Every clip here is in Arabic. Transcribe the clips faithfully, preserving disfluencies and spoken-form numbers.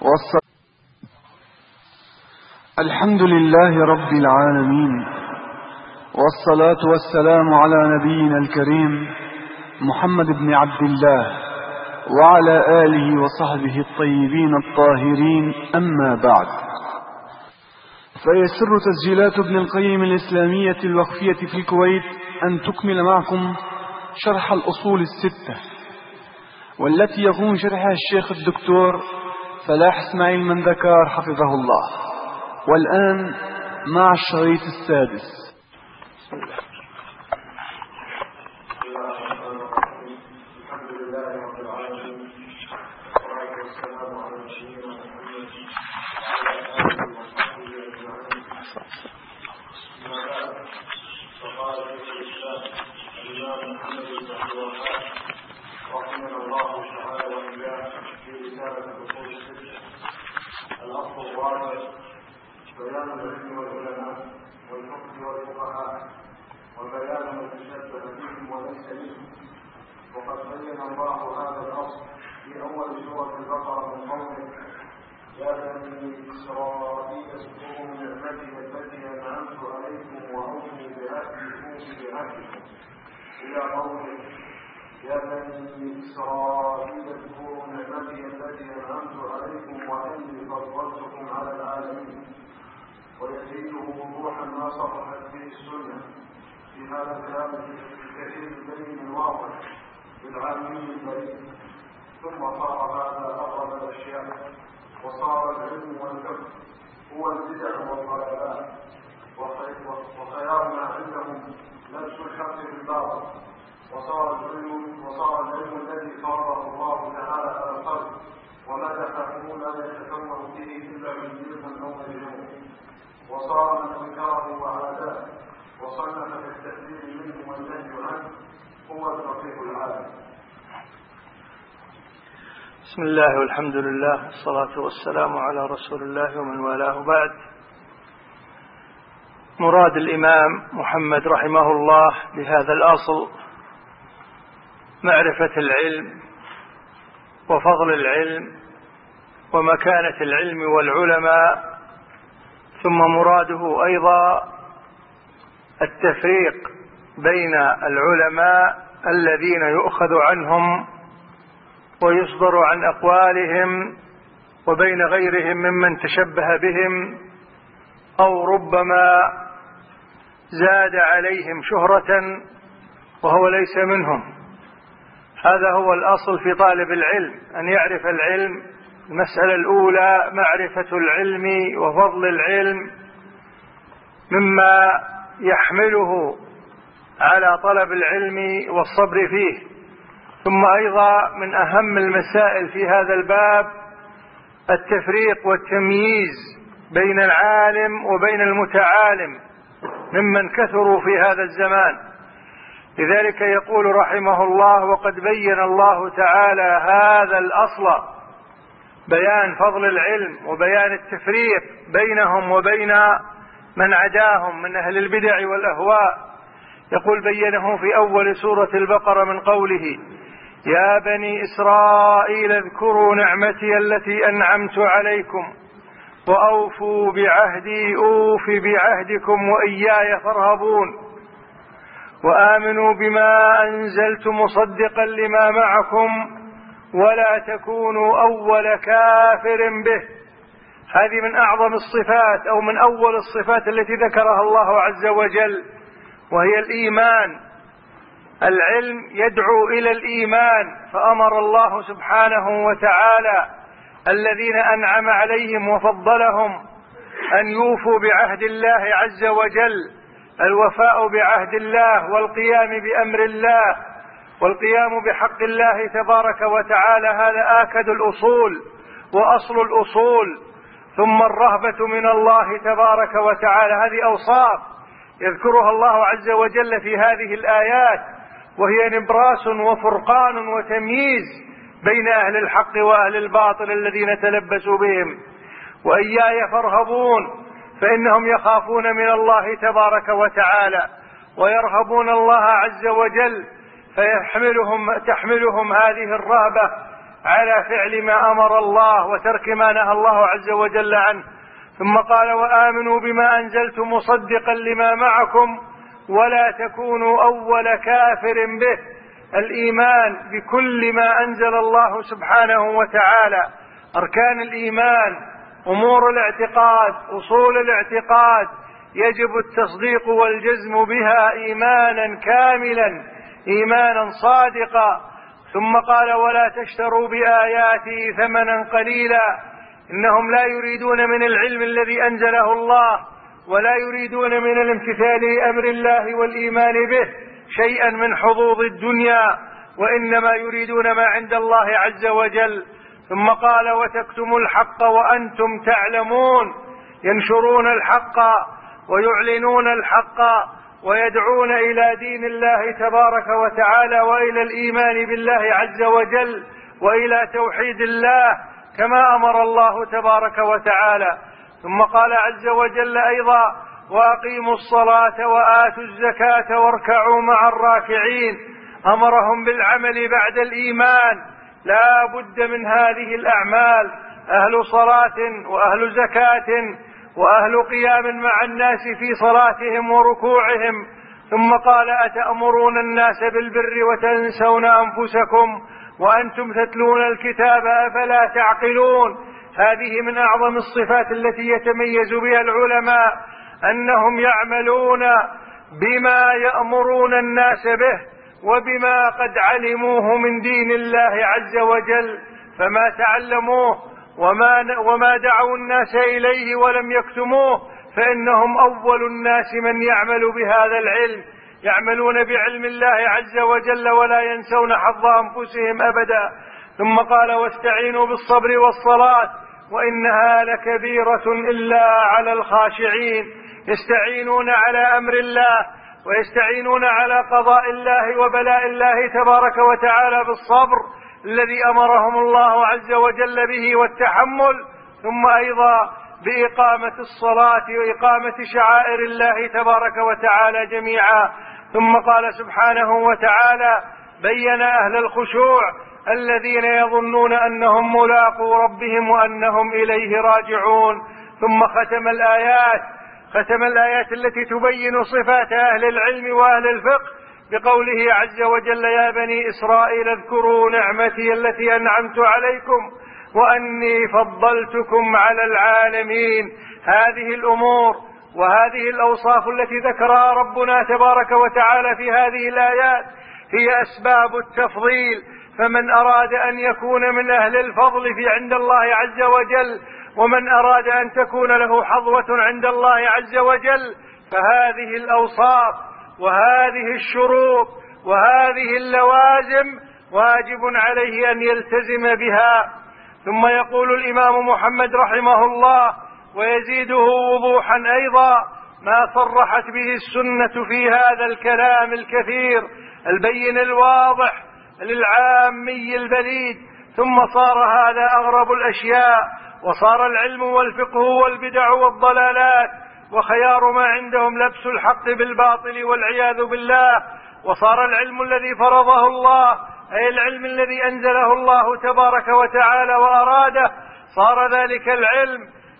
والصلاة الحمد لله رب العالمين، والصلاة والسلام على نبينا الكريم محمد بن عبد الله وعلى آله وصحبه الطيبين الطاهرين، أما بعد. فيسر تسجيلات ابن القيم الإسلامية الوقفية في الكويت أن تكمل معكم شرح الأصول الستة، والتي يقوم شرحها الشيخ الدكتور فلاح اسماعيل مندكار حفظه الله. والآن مع الشريط السادس. الحمد لله رب العالمين، والصلاة والسلام على نبينا محمد وعلى آله وصحبه أجمعين. أما بعد، فقال شيخ الإسلام الإمام محمد بن عبد الوهاب رحمه الله تعالى وإياه في رسالة الأصول الستة: الأصل الرابع بيان العلم والعلماء والفقه والفقهاء وبيان من تشبه بهم وليس منهم. وقد بين الله هذا الأصل في أول سورة البقرة من قوله: يا بني إسرائيل اذكروا نعمتي التي أنعمت عليكم وأوفوا بعهدي أوف بعهدكم، إلى قوله: يا بني إسرائيل اذكروا نعمتي التي أنعمت عليكم وأني فضلتكم على العالمين. ويزيده وضوحا ما صرحت به السنة في هذا الكلام الكثير البين الواضح بالعالمين البريء. ثم صار هذا أقرب الأشياء، وصار العلم والفقه هو البدع والضلالات، وخيارنا عندهم لبس الحق بالباطل. وصار العلم وصار العلم الذي فرضه الله تعالى على الخلق ومدحه لا يتكون به إلا من جلد أو مجنون. وصار من انكره وعاداه وصنف في التحذير منه والنهي عنه هو الفقيه العالم. بسم الله والحمد لله والصلاة والسلام على رسول الله ومن والاه. بعد، مراد الإمام محمد رحمه الله بهذا الأصل معرفة العلم وفضل العلم ومكانة العلم والعلماء، ثم مراده أيضا التفريق بين العلماء الذين يؤخذ عنهم ويصدر عن أقوالهم وبين غيرهم ممن تشبه بهم أو ربما زاد عليهم شهرة وهو ليس منهم. هذا هو الأصل في طالب العلم، أن يعرف العلم. المسألة الأولى معرفة العلم وفضل العلم مما يحمله على طلب العلم والصبر فيه. ثم أيضا من أهم المسائل في هذا الباب التفريق والتمييز بين العالم وبين المتعالم ممن كثروا في هذا الزمان. لذلك يقول رحمه الله: وقد بين الله تعالى هذا الأصل، بيان فضل العلم وبيان التفريق بينهم وبين من عداهم من أهل البدع والأهواء. يقول: بينه في أول سورة البقرة من قوله: يا بني إسرائيل اذكروا نعمتي التي أنعمت عليكم وأوفوا بعهدي أوف بعهدكم وإياي فارهبون وآمنوا بما أنزلت مصدقا لما معكم ولا تكونوا أول كافر به. هذه من أعظم الصفات أو من أول الصفات التي ذكرها الله عز وجل، وهي الإيمان. العلم يدعو إلى الإيمان، فأمر الله سبحانه وتعالى الذين أنعم عليهم وفضلهم أن يوفوا بعهد الله عز وجل. الوفاء بعهد الله والقيام بأمر الله والقيام بحق الله تبارك وتعالى، هذا آكد الأصول وأصل الأصول. ثم الرهبة من الله تبارك وتعالى، هذه أوصاف يذكرها الله عز وجل في هذه الآيات، وهي نبراس وفرقان وتمييز بين أهل الحق وأهل الباطل الذين تلبسوا بهم. وإياي فارهبون، فإنهم يخافون من الله تبارك وتعالى ويرهبون الله عز وجل، فيحملهم تحملهم هذه الرهبة على فعل ما أمر الله وترك ما نهى الله عز وجل عنه. ثم قال: وآمنوا بما أنزلت مصدقا لما معكم ولا تكونوا أول كافر به. الإيمان بكل ما أنزل الله سبحانه وتعالى، أركان الإيمان، أمور الاعتقاد، أصول الاعتقاد، يجب التصديق والجزم بها إيمانا كاملا، إيمانا صادقا. ثم قال: ولا تشتروا بآياتي ثمنا قليلا. إنهم لا يريدون من العلم الذي أنزله الله ولا يريدون من الامتثال لأمر الله والإيمان به شيئا من حظوظ الدنيا، وإنما يريدون ما عند الله عز وجل. ثم قال: وتكتموا الحق وأنتم تعلمون. ينشرون الحق ويعلنون الحق ويدعون إلى دين الله تبارك وتعالى وإلى الإيمان بالله عز وجل وإلى توحيد الله كما أمر الله تبارك وتعالى. ثم قال عز وجل أيضا: وأقيموا الصلاة وآتوا الزكاة واركعوا مع الراكعين. أمرهم بالعمل بعد الإيمان، لا بد من هذه الأعمال، أهل صلاة وأهل زكاة وأهل قيام مع الناس في صلاتهم وركوعهم. ثم قال: أتأمرون الناس بالبر وتنسون أنفسكم وأنتم تتلون الكتاب أفلا تعقلون. هذه من أعظم الصفات التي يتميز بها العلماء، أنهم يعملون بما يأمرون الناس به وبما قد علموه من دين الله عز وجل، فما تعلموه وما, وما دعوا الناس إليه ولم يكتموه فإنهم أول الناس من يعمل بهذا العلم، يعملون بعلم الله عز وجل ولا ينسون حظ أنفسهم أبدا. ثم قال: واستعينوا بالصبر والصلاة وإنها لكبيرة إلا على الخاشعين. يستعينون على أمر الله ويستعينون على قضاء الله وبلاء الله تبارك وتعالى بالصبر الذي أمرهم الله عز وجل به والتحمل، ثم أيضا بإقامة الصلاة وإقامة شعائر الله تبارك وتعالى جميعا. ثم قال سبحانه وتعالى: بين أهل الخشوع الذين يظنون أنهم ملاقو ربهم وأنهم إليه راجعون. ثم ختم الآيات ختم الآيات التي تبين صفات أهل العلم وأهل الفقه بقوله عز وجل: يا بني إسرائيل اذكروا نعمتي التي أنعمت عليكم وأني فضلتكم على العالمين. هذه الأمور وهذه الأوصاف التي ذكرها ربنا تبارك وتعالى في هذه الآيات هي أسباب التفضيل. فمن أراد أن يكون من أهل الفضل في عند الله عز وجل، ومن أراد أن تكون له حظوة عند الله عز وجل، فهذه الأوصاف وهذه الشروط وهذه اللوازم واجب عليه أن يلتزم بها. ثم يقول الإمام محمد رحمه الله ويزيده وضوحا أيضا ما صرحت به السنة في هذا الكلام الكثير البين الواضح للعامي البليد. ثم صار هذا أغرب الأشياء، وصار العلم والفقه والبدع والضلالات وخيار ما عندهم لبس الحق بالباطل والعياذ بالله. وصار العلم الذي فرضه الله، أي العلم الذي أنزله الله تبارك وتعالى وأراده، صار ذلك العلم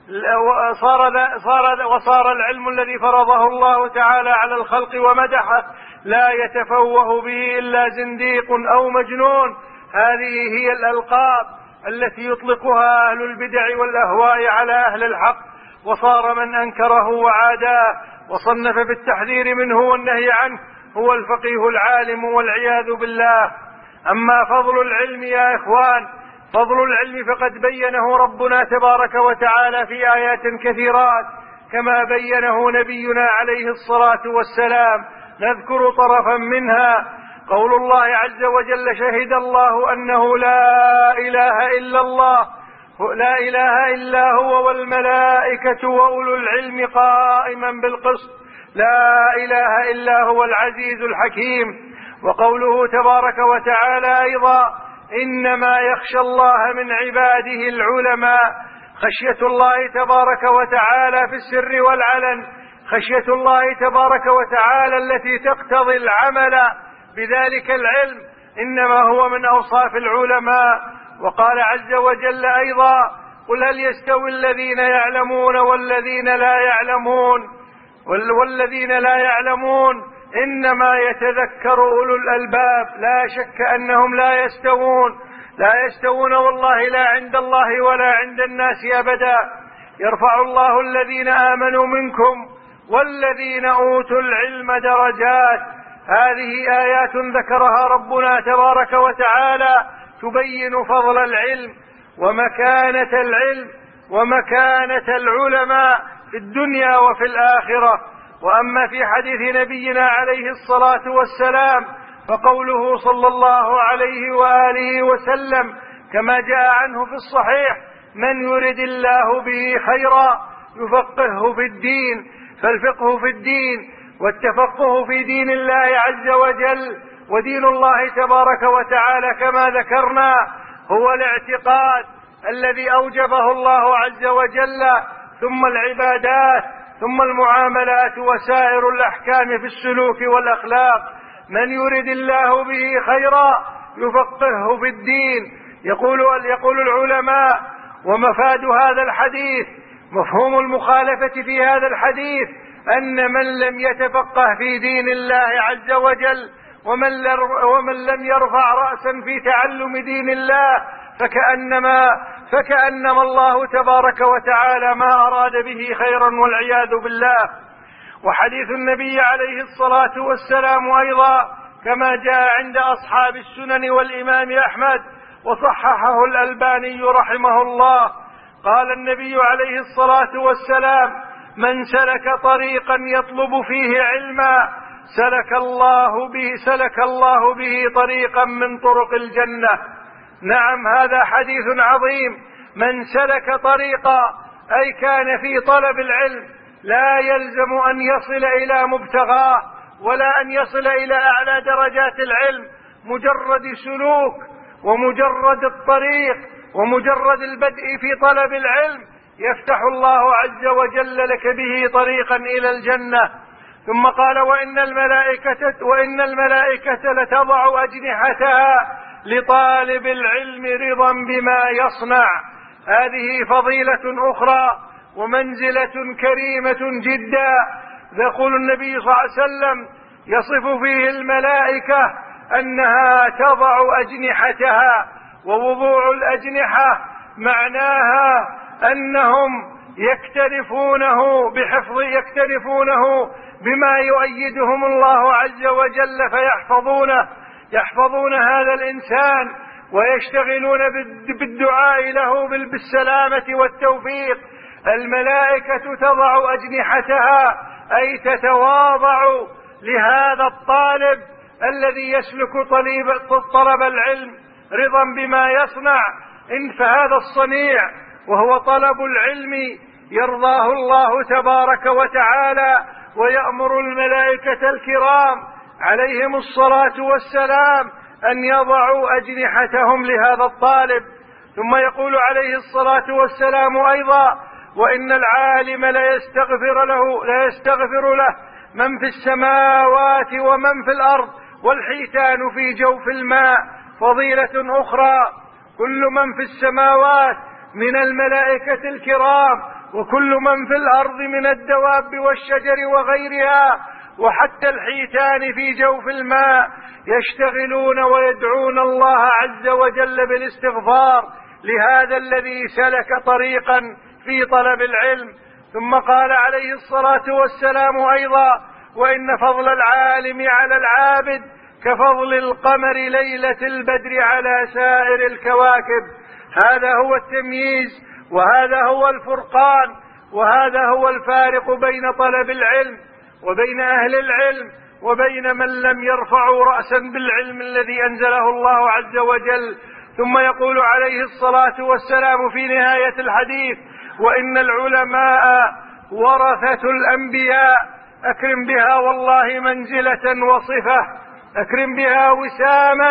صار صار وصار العلم الذي فرضه الله تعالى على الخلق ومدحه لا يتفوه به إلا زنديق أو مجنون. هذه هي الألقاب التي يطلقها أهل البدع والأهواء على أهل الحق. وصار من أنكره وعاداه وصنف بالتحذير منه والنهي عنه هو الفقيه العالم والعياذ بالله. أما فضل العلم يا إخوان، فضل العلم فقد بينه ربنا تبارك وتعالى في آيات كثيرات كما بينه نبينا عليه الصلاة والسلام. نذكر طرفا منها: قول الله عز وجل: شهد الله أنه لا إله إلا الله لا إله إلا هو والملائكة وأولو العلم قائما بالقسط لا إله إلا هو العزيز الحكيم. وقوله تبارك وتعالى أيضا: إنما يخشى الله من عباده العلماء. خشية الله تبارك وتعالى في السر والعلن، خشية الله تبارك وتعالى التي تقتضي العمل بذلك العلم، إنما هو من أوصاف العلماء وقال عز وجل أيضا: قل هل يستوي الذين يعلمون والذين لا يعلمون والذين لا يعلمون إنما يتذكر أولو الألباب. لا شك أنهم لا يستوون لا يستوون والله، لا عند الله ولا عند الناس أبدا. يرفع الله الذين آمنوا منكم والذين أوتوا العلم درجات. هذه آيات ذكرها ربنا تبارك وتعالى تبين فضل العلم ومكانة العلم ومكانة العلماء في الدنيا وفي الآخرة. وأما في حديث نبينا عليه الصلاة والسلام فقوله صلى الله عليه وآله وسلم كما جاء عنه في الصحيح: من يرد الله به خيرا يفقهه في الدين. فالفقه في الدين والتفقه في دين الله عز وجل ودين الله تبارك وتعالى كما ذكرنا هو الاعتقاد الذي أوجبه الله عز وجل، ثم العبادات، ثم المعاملات وسائر الأحكام في السلوك والأخلاق. من يرد الله به خيرا يفقهه في الدين. يقول يقول العلماء: ومفاد هذا الحديث، مفهوم المخالفة في هذا الحديث، أن من لم يتفقه في دين الله عز وجل ومن لم يرفع رأسا في تعلم دين الله فكأنما فكأنما الله تبارك وتعالى ما أراد به خيرا والعياذ بالله. وحديث النبي عليه الصلاة والسلام أيضا كما جاء عند أصحاب السنن والإمام أحمد وصححه الألباني رحمه الله، قال النبي عليه الصلاة والسلام: من سلك طريقا يطلب فيه علما سلك الله به سلك الله به طريقا من طرق الجنة. نعم، هذا حديث عظيم. من سلك طريقا أي كان في طلب العلم، لا يلزم أن يصل إلى مبتغاه ولا أن يصل إلى أعلى درجات العلم. مجرد سلوك ومجرد الطريق ومجرد البدء في طلب العلم يفتح الله عز وجل لك به طريقا إلى الجنة. ثم قال: وإن الملائكة, وإن الملائكة لتضع أجنحتها لطالب العلم رضا بما يصنع. هذه فضيلة أخرى ومنزلة كريمة جدا. يقول النبي صلى الله عليه وسلم يصف فيه الملائكة أنها تضع أجنحتها، ووضوع الأجنحة معناها أنهم يكترفونه بحفظ يكترفونه بما يؤيدهم الله عز وجل فيحفظونه يحفظون هذا الإنسان ويشتغلون بالدعاء له بالسلامة والتوفيق. الملائكة تضع أجنحتها أي تتواضع لهذا الطالب الذي يسلك طلب العلم رضا بما يصنع. إن فهذا الصنيع وهو طلب العلم يرضاه الله تبارك وتعالى، ويأمر الملائكة الكرام عليهم الصلاة والسلام أن يضعوا أجنحتهم لهذا الطالب. ثم يقول عليه الصلاة والسلام أيضا: وإن العالم لا يستغفر له لا يستغفر له من في السماوات ومن في الأرض والحيتان في جوف الماء. فضيلة أخرى: كل من في السماوات من الملائكة الكرام وكل من في الأرض من الدواب والشجر وغيرها وحتى الحيتان في جوف الماء يشتغلون ويدعون الله عز وجل بالاستغفار لهذا الذي سلك طريقا في طلب العلم. ثم قال عليه الصلاة والسلام أيضا: وإن فضل العالم على العابد كفضل القمر ليلة البدر على سائر الكواكب. هذا هو التمييز، وهذا هو الفرقان، وهذا هو الفارق بين طلب العلم وبين أهل العلم وبين من لم يرفعوا رأسا بالعلم الذي أنزله الله عز وجل. ثم يقول عليه الصلاة والسلام في نهاية الحديث: وإن العلماء ورثة الأنبياء. أكرم بها والله منزلة وصفة، أكرم بها وساما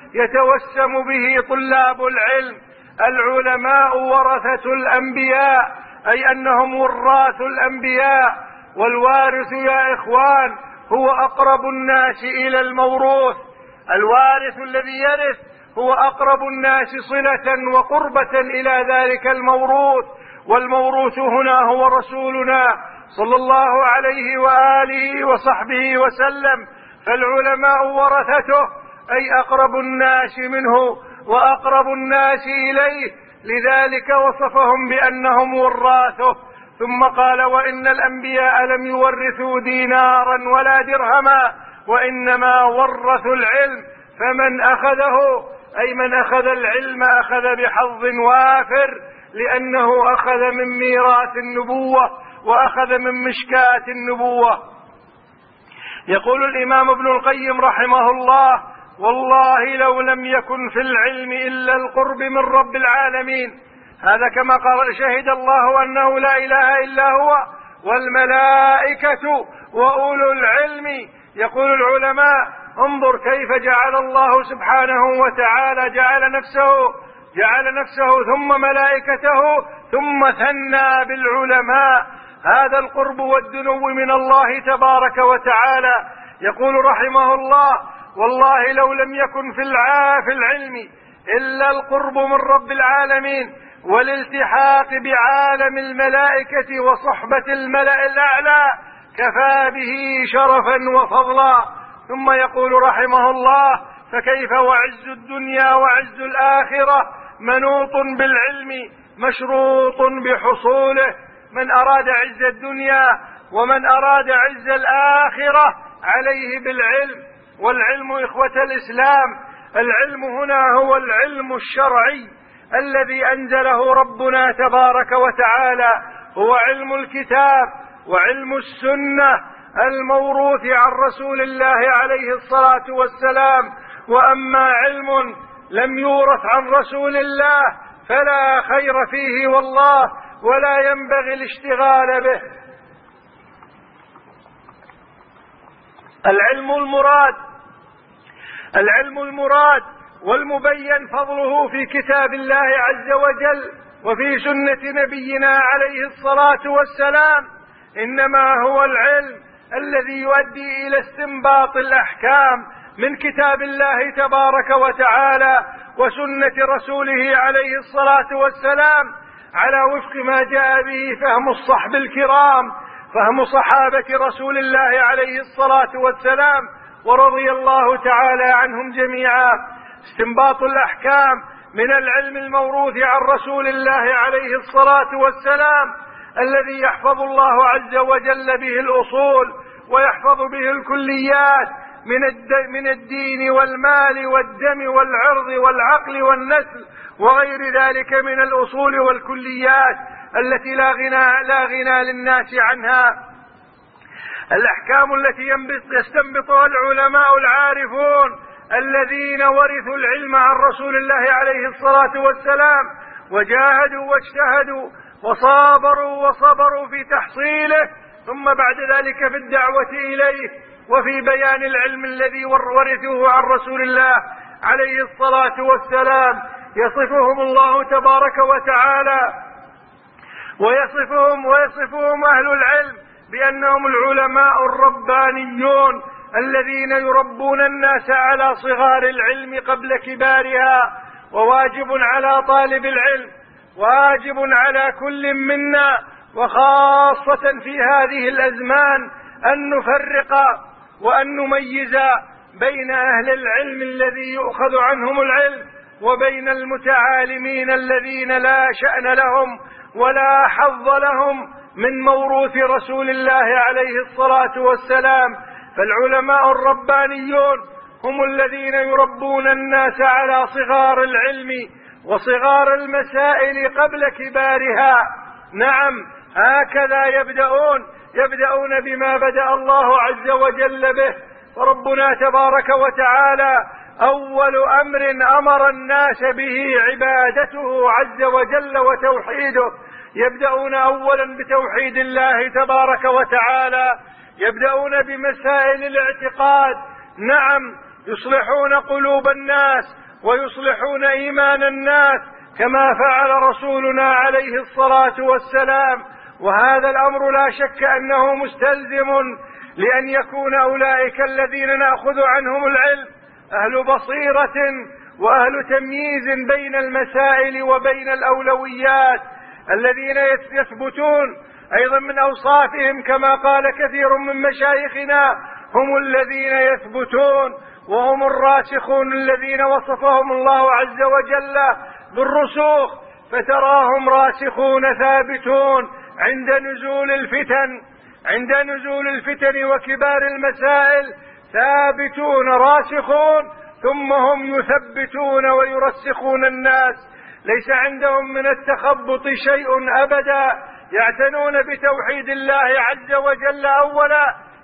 يتوسم به طلاب العلم. العلماء ورثة الأنبياء أي أنهم وراث الأنبياء، والوارث يا إخوان هو أقرب الناس إلى الموروث. الوارث الذي يرث هو أقرب الناس صلة وقربة إلى ذلك الموروث، والموروث هنا هو رسولنا صلى الله عليه وآله وصحبه وسلم. فالعلماء ورثته، أي أقرب الناس منه وأقرب الناس إليه، لذلك وصفهم بأنهم وراثه. ثم قال: وإن الأنبياء لم يورثوا دينارا ولا درهما، وإنما ورثوا العلم، فمن أخذه أي من أخذ العلم أخذ بحظ وافر، لأنه أخذ من ميراث النبوة وأخذ من مشكاة النبوة. يقول الإمام ابن القيم رحمه الله: والله لو لم يكن في العلم إلا القرب من رب العالمين. هذا كما قال: شهد الله أنه لا إله إلا هو والملائكة وأولو العلم. يقول العلماء: انظر كيف جعل الله سبحانه وتعالى جعل نفسه جعل نفسه ثم ملائكته ثم ثنى بالعلماء. هذا القرب والدنو من الله تبارك وتعالى. يقول رحمه الله: والله لو لم يكن في في العلم إلا القرب من رب العالمين والالتحاق بعالم الملائكة وصحبة الملأ الأعلى كفى به شرفا وفضلا. ثم يقول رحمه الله: فكيف وعز الدنيا وعز الآخرة منوط بالعلم مشروط بحصوله. من أراد عز الدنيا ومن أراد عز الآخرة عليه بالعلم. والعلم إخوة الإسلام، العلم هنا هو العلم الشرعي الذي أنزله ربنا تبارك وتعالى، هو علم الكتاب وعلم السنة الموروث عن رسول الله عليه الصلاة والسلام. وأما علم لم يورث عن رسول الله فلا خير فيه والله، ولا ينبغي الاشتغال به. العلم المراد العلم المراد والمبين فضله في كتاب الله عز وجل وفي سنة نبينا عليه الصلاة والسلام، إنما هو العلم الذي يؤدي إلى استنباط الأحكام من كتاب الله تبارك وتعالى وسنة رسوله عليه الصلاة والسلام على وفق ما جاء به فهم الصحب الكرام، فهم صحابة رسول الله عليه الصلاة والسلام ورضي الله تعالى عنهم جميعا. استنباط الأحكام من العلم الموروث عن رسول الله عليه الصلاة والسلام الذي يحفظ الله عز وجل به الأصول ويحفظ به الكليات من الدين والمال والدم والعرض والعقل والنسل وغير ذلك من الأصول والكليات التي لا غنى, لا غنى للناس عنها. الأحكام التي يستنبطها العلماء العارفون الذين ورثوا العلم عن رسول الله عليه الصلاة والسلام وجاهدوا واجتهدوا وصابروا وصبروا في تحصيله، ثم بعد ذلك في الدعوة إليه وفي بيان العلم الذي ورثوه عن رسول الله عليه الصلاة والسلام. يصفهم الله تبارك وتعالى ويصفهم ويصفهم أهل العلم بأنهم العلماء الربانيون الذين يربون الناس على صغار العلم قبل كبارها. وواجب على طالب العلم، واجب على كل منا وخاصة في هذه الأزمان أن نفرق وأن نميز بين أهل العلم الذي يؤخذ عنهم العلم وبين المتعالمين الذين لا شأن لهم ولا حظ لهم من موروث رسول الله عليه الصلاة والسلام. فالعلماء الربانيون هم الذين يربون الناس على صغار العلم وصغار المسائل قبل كبارها. نعم، هكذا يبدأون يبدأون بما بدأ الله عز وجل به. وربنا تبارك وتعالى أول أمر أمر الناس به عبادته عز وجل وتوحيده. يبدأون أولا بتوحيد الله تبارك وتعالى، يبدأون بمسائل الاعتقاد. نعم، يصلحون قلوب الناس ويصلحون إيمان الناس كما فعل رسولنا عليه الصلاة والسلام. وهذا الأمر لا شك أنه مستلزم لأن يكون أولئك الذين نأخذ عنهم العلم أهل بصيرة وأهل تمييز بين المسائل وبين الأولويات، الذين يثبتون أيضا من أوصافهم كما قال كثير من مشايخنا هم الذين يثبتون، وهم الراسخون الذين وصفهم الله عز وجل بالرسوخ، فتراهم راسخون ثابتون عند نزول الفتن عند نزول الفتن وكبار المسائل، ثابتون راسخون، ثم هم يثبتون ويرسخون الناس، ليس عندهم من التخبط شيء أبدا، يعتنون بتوحيد الله عز وجل أولا.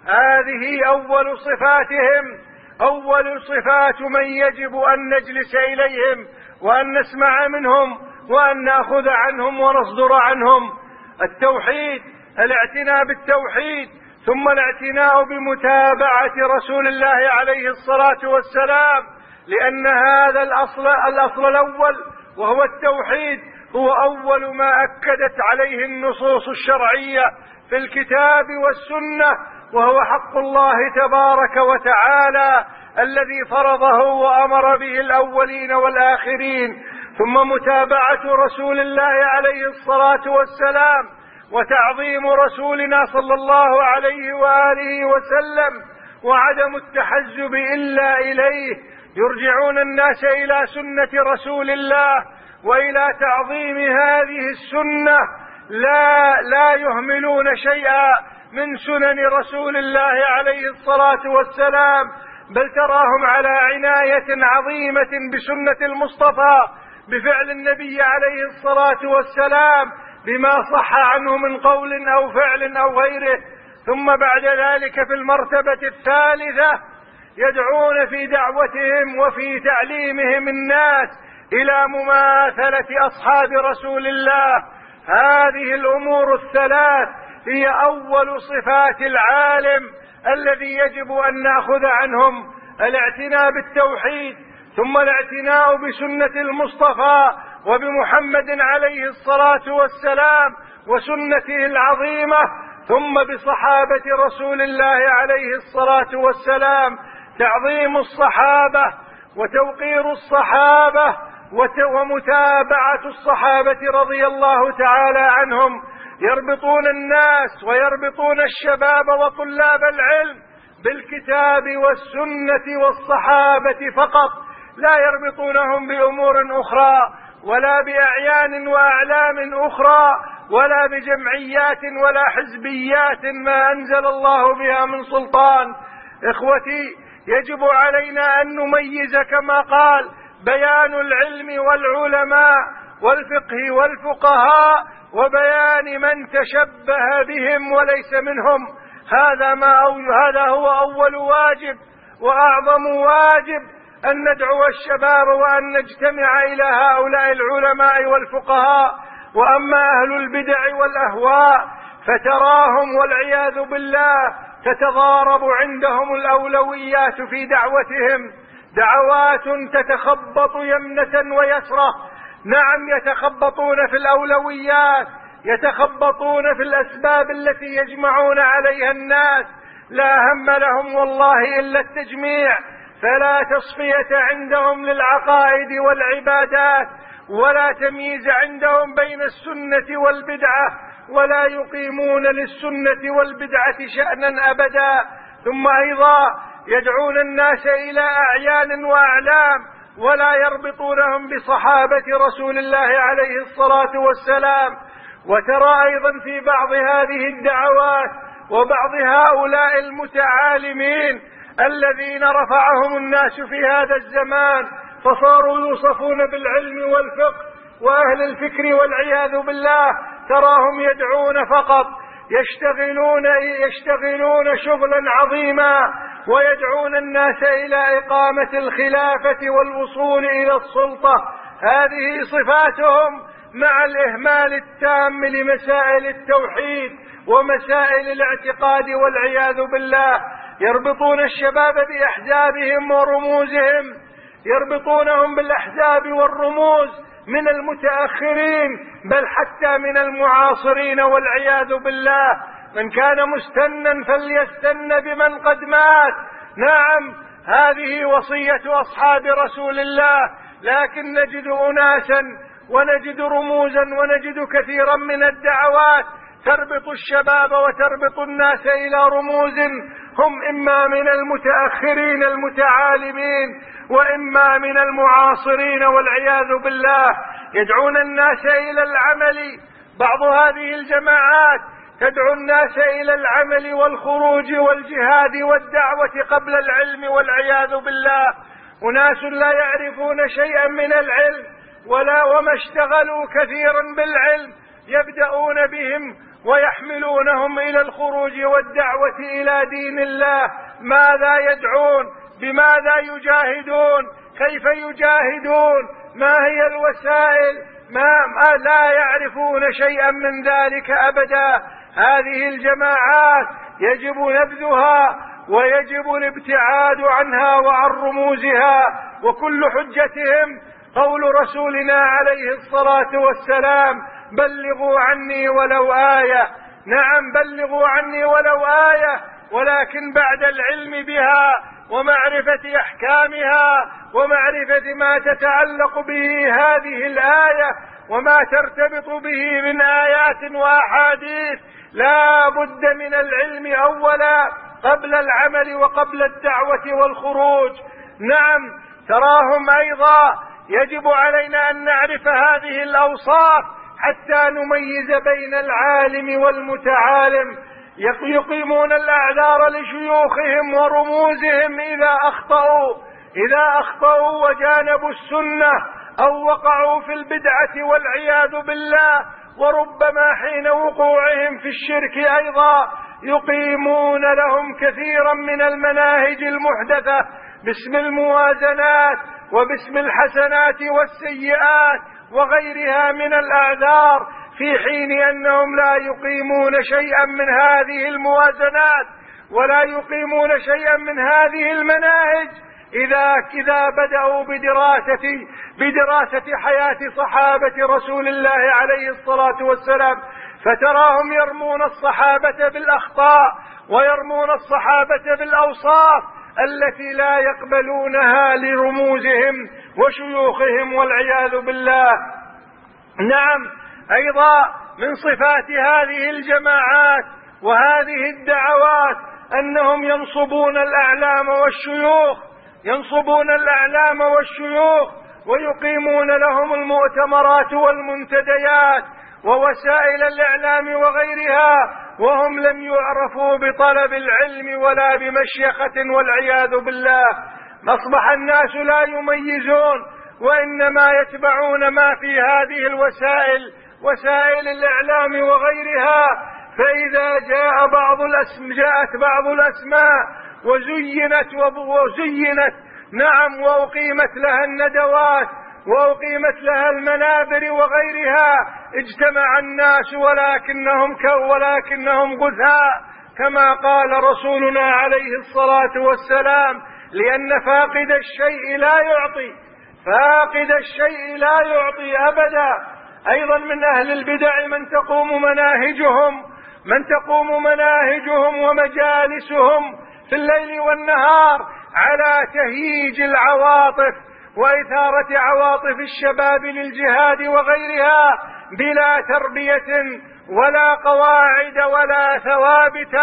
هذه أول صفاتهم، أول صفات من يجب أن نجلس إليهم وأن نسمع منهم وأن نأخذ عنهم ونصدر عنهم. التوحيد، الاعتناء بالتوحيد، ثم الاعتناء بمتابعة رسول الله عليه الصلاة والسلام، لأن هذا الأصل, الأصل الأول وهو التوحيد هو أول ما أكدت عليه النصوص الشرعية في الكتاب والسنة، وهو حق الله تبارك وتعالى الذي فرضه وأمر به الأولين والآخرين. ثم متابعة رسول الله عليه الصلاة والسلام وتعظيم رسولنا صلى الله عليه وآله وسلم، وعدم التحزب إلا إليه، يرجعون الناس إلى سنة رسول الله وإلى تعظيم هذه السنة، لا, لا يهملون شيئا من سنن رسول الله عليه الصلاة والسلام، بل تراهم على عناية عظيمة بسنة المصطفى، بفعل النبي عليه الصلاة والسلام، بما صح عنه من قول أو فعل أو غيره. ثم بعد ذلك في المرتبة الثالثة يدعون في دعوتهم وفي تعليمهم الناس إلى مماثلة أصحاب رسول الله. هذه الأمور الثلاث هي أول صفات العالم الذي يجب أن نأخذ عنهم: الاعتناء بالتوحيد، ثم الاعتناء بسنة المصطفى وبمحمد عليه الصلاة والسلام وسنته العظيمة، ثم بصحابة رسول الله عليه الصلاة والسلام، تعظيم الصحابة وتوقير الصحابة ومتابعة الصحابة رضي الله تعالى عنهم. يربطون الناس ويربطون الشباب وطلاب العلم بالكتاب والسنة والصحابة فقط، لا يربطونهم بأمور أخرى ولا بأعيان وأعلام أخرى ولا بجمعيات ولا حزبيات ما أنزل الله بها من سلطان. إخوتي، يجب علينا أن نميز كما قال: بيان العلم والعلماء والفقه والفقهاء وبيان من تشبه بهم وليس منهم. هذا ما أو هذا هو أول واجب وأعظم واجب، أن ندعو الشباب وأن نجتمع إلى هؤلاء العلماء والفقهاء. وأما أهل البدع والأهواء فتراهم والعياذ بالله تتضارب عندهم الأولويات في دعوتهم، دعوات تتخبط يمنة ويسرة. نعم، يتخبطون في الأولويات، يتخبطون في الأسباب التي يجمعون عليها الناس، لا هم لهم والله إلا التجميع، فلا تصفية عندهم للعقائد والعبادات، ولا تمييز عندهم بين السنة والبدعة، ولا يقيمون للسنة والبدعة شأنا أبدا. ثم أيضا يدعون الناس إلى أعيان وأعلام ولا يربطونهم بصحابة رسول الله عليه الصلاة والسلام. وترى أيضا في بعض هذه الدعوات وبعض هؤلاء المتعالمين الذين رفعهم الناس في هذا الزمان فصاروا يوصفون بالعلم والفقه وأهل الفكر والعياذ بالله، تراهم يدعون فقط، يشتغلون يشتغلون شغلا عظيما، ويدعون الناس إلى إقامة الخلافة والوصول إلى السلطة. هذه صفاتهم مع الإهمال التام لمسائل التوحيد ومسائل الاعتقاد والعياذ بالله. يربطون الشباب بأحزابهم ورموزهم، يربطونهم بالأحزاب والرموز من المتأخرين بل حتى من المعاصرين والعياذ بالله. من كان مستنا فليستن بمن قد مات. نعم، هذه وصية أصحاب رسول الله لكن نجد أناسا ونجد رموزا ونجد كثيرا من الدعوات تربط الشباب وتربط الناس إلى رموز هم إما من المتأخرين المتعالمين وإما من المعاصرين والعياذ بالله، يدعون الناس إلى العمل. بعض هذه الجماعات تدعو الناس إلى العمل والخروج والجهاد والدعوة قبل العلم والعياذ بالله. أناس لا يعرفون شيئا من العلم ولا وما اشتغلوا كثيرا بالعلم، يبدأون بهم ويحملونهم إلى الخروج والدعوة إلى دين الله. ماذا يدعون؟ بماذا يجاهدون؟ كيف يجاهدون؟ ما هي الوسائل؟ ما لا يعرفون شيئا من ذلك أبدا. هذه الجماعات يجب نبذها ويجب الابتعاد عنها وعن رموزها، وكل حجتهم قول رسولنا عليه الصلاة والسلام: بلغوا عني ولو آية. نعم، بلغوا عني ولو آية، ولكن بعد العلم بها ومعرفة أحكامها ومعرفة ما تتعلق به هذه الآية وما ترتبط به من آيات وأحاديث، لا بد من العلم أولا قبل العمل وقبل الدعوة والخروج. نعم، تراهم أيضا يجب علينا أن نعرف هذه الأوصاف حتى نميز بين العالم والمتعالم. يقيمون الأعذار لشيوخهم ورموزهم إذا أخطأوا إذا أخطأوا وجانبوا السنة أو وقعوا في البدعة والعياذ بالله، وربما حين وقوعهم في الشرك أيضا يقيمون لهم كثيرا من المناهج المحدثة باسم الموازنات وباسم الحسنات والسيئات وغيرها من الأعذار، في حين أنهم لا يقيمون شيئا من هذه الموازنات ولا يقيمون شيئا من هذه المناهج إذا كذا بدأوا بدراسة بدراسة حياة صحابة رسول الله عليه الصلاة والسلام، فتراهم يرمون الصحابة بالأخطاء ويرمون الصحابة بالأوصاف التي لا يقبلونها لرموزهم وشيوخهم والعياذ بالله. نعم، أيضا من صفات هذه الجماعات وهذه الدعوات أنهم ينصبون الأعلام والشيوخ ينصبون الأعلام والشيوخ ويقيمون لهم المؤتمرات والمنتديات ووسائل الإعلام وغيرها، وهم لم يعرفوا بطلب العلم ولا بمشيخة والعياذ بالله. أصبح الناس لا يميزون وإنما يتبعون ما في هذه الوسائل وسائل الإعلام وغيرها، فإذا جاء بعض الأسم جاءت بعض الأسماء وزينت وزينت نعم وأقيمت لها الندوات وأقيمت لها المنابر وغيرها، اجتمع الناس ولكنهم ولكنهم غثاء كما قال رسولنا عليه الصلاة والسلام: لأن فاقد الشيء لا يعطي فاقد الشيء لا يعطي أبدا. أيضا من أهل البدع من تقوم مناهجهم من تقوم مناهجهم ومجالسهم في الليل والنهار على تهييج العواطف وإثارة عواطف الشباب للجهاد وغيرها بلا تربية ولا قواعد ولا ثوابت.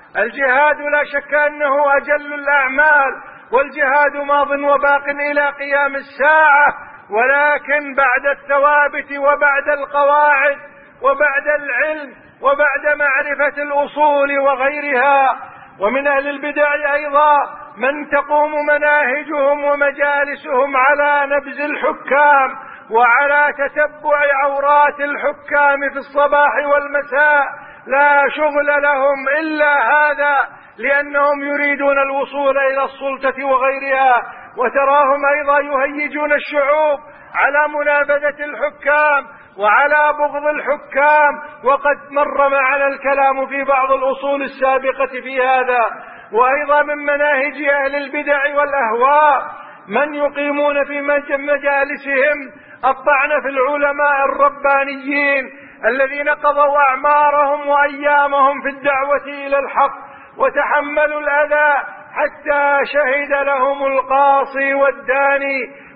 الجهاد لا شك أنه أجل الأعمال، والجهاد ماض وباق إلى قيام الساعة، ولكن بعد الثوابت وبعد القواعد وبعد العلم وبعد معرفة الأصول وغيرها. ومن أهل البدع أيضا من تقوم مناهجهم ومجالسهم على نبذ الحكام وعلى تتبع عورات الحكام في الصباح والمساء، لا شغل لهم إلا هذا، لأنهم يريدون الوصول إلى السلطة وغيرها. وتراهم أيضا يهيجون الشعوب على منابذة الحكام وعلى بغض الحكام، وقد مر معنا الكلام في بعض الأصول السابقة في هذا. وأيضا من مناهج أهل البدع والأهواء من يقيمون في مجالسهم الطعن في العلماء الربانيين الذين قضوا أعمارهم وأيامهم في الدعوة إلى الحق وتحملوا الأذى حتى شهد لهم القاصي والداني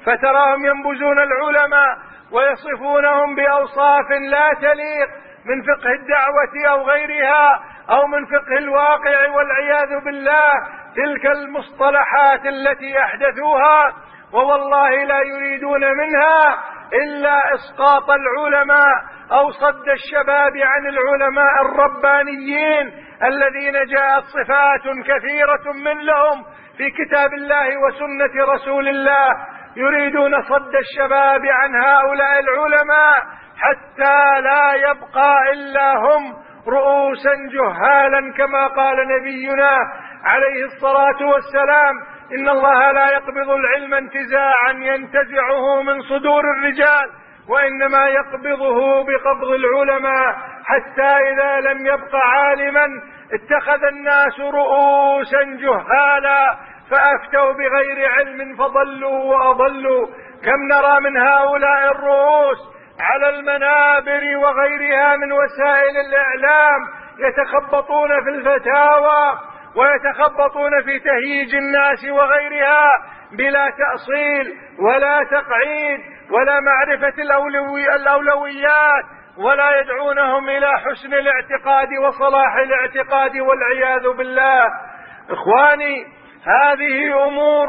فتراهم ينبذون العلماء ويصفونهم بأوصاف لا تليق من فقه الدعوة أو غيرها أو من فقه الواقع والعياذ بالله، تلك المصطلحات التي أحدثوها، ووالله لا يريدون منها إلا إسقاط العلماء أو صد الشباب عن العلماء الربانيين الذين جاءت صفات كثيرة من لهم في كتاب الله وسنة رسول الله، يريدون صد الشباب عن هؤلاء العلماء حتى لا يبقى إلا هم رؤوسا جهالا، كما قال نبينا عليه الصلاة والسلام: إن الله لا يقبض العلم انتزاعا ينتزعه من صدور الرجال، وإنما يقبضه بقبض العلماء، حتى إذا لم يبق عالما اتخذ الناس رؤوسا جهالا فأفتوا بغير علم فضلوا وأضلوا. كم نرى من هؤلاء الرؤوس على المنابر وغيرها من وسائل الإعلام يتخبطون في الفتاوى ويتخبطون في تهييج الناس وغيرها بلا تأصيل ولا تقعيد ولا معرفة الأولويات، ولا يدعونهم إلى حسن الاعتقاد وصلاح الاعتقاد والعياذ بالله. إخواني، هذه أمور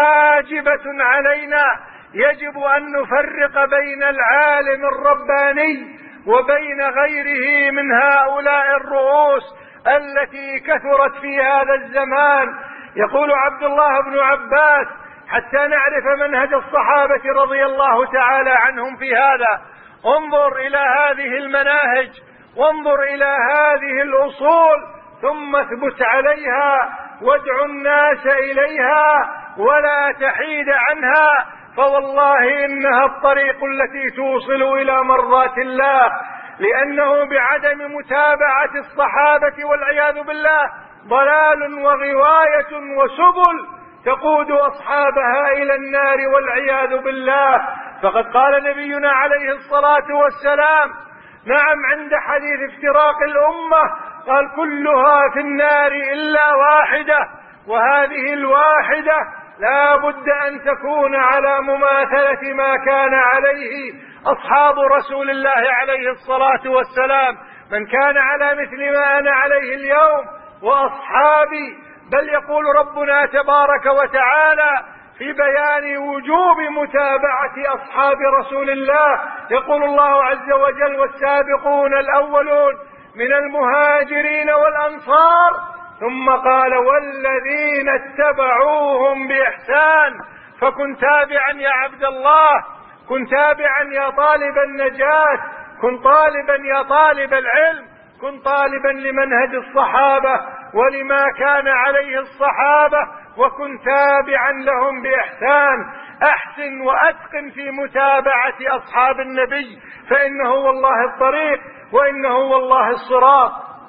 واجبة علينا، يجب أن نفرق بين العالم الرباني وبين غيره من هؤلاء الرؤوس التي كثرت في هذا الزمان. يقول عبد الله بن عباس: حتى نعرف منهج الصحابة رضي الله تعالى عنهم في هذا، انظر إلى هذه المناهج وانظر إلى هذه الأصول ثم اثبت عليها وادع الناس إليها ولا تحيد عنها، فوالله إنها الطريق التي توصل إلى مرضات الله، لأنه بعدم متابعة الصحابة والعياذ بالله ضلال وغواية وسبل تقود أصحابها إلى النار والعياذ بالله. فقد قال نبينا عليه الصلاة والسلام: نعم، عند حديث افتراق الأمة قال: كلها في النار إلا واحدة، وهذه الواحدة لا بد أن تكون على مماثلة ما كان عليه أصحاب رسول الله عليه الصلاة والسلام. من كان على مثل ما أنا عليه اليوم وأصحابي، بل يقول ربنا تبارك وتعالى في بيان وجوب متابعة أصحاب رسول الله، يقول الله عز وجل: والسابقون الأولون من المهاجرين والأنصار، ثم قال: والذين اتبعوهم بإحسان. فكن تابعا يا عبد الله، كن تابعا يا طالب النجاة، كن طالبا يا طالب العلم، كن طالبا لمنهج الصحابة ولما كان عليه الصحابة، وكن تابعا لهم بإحسان. أحسن وأتقن في متابعة أصحاب النبي، فإنه والله الطريق وإنه والله الصراط.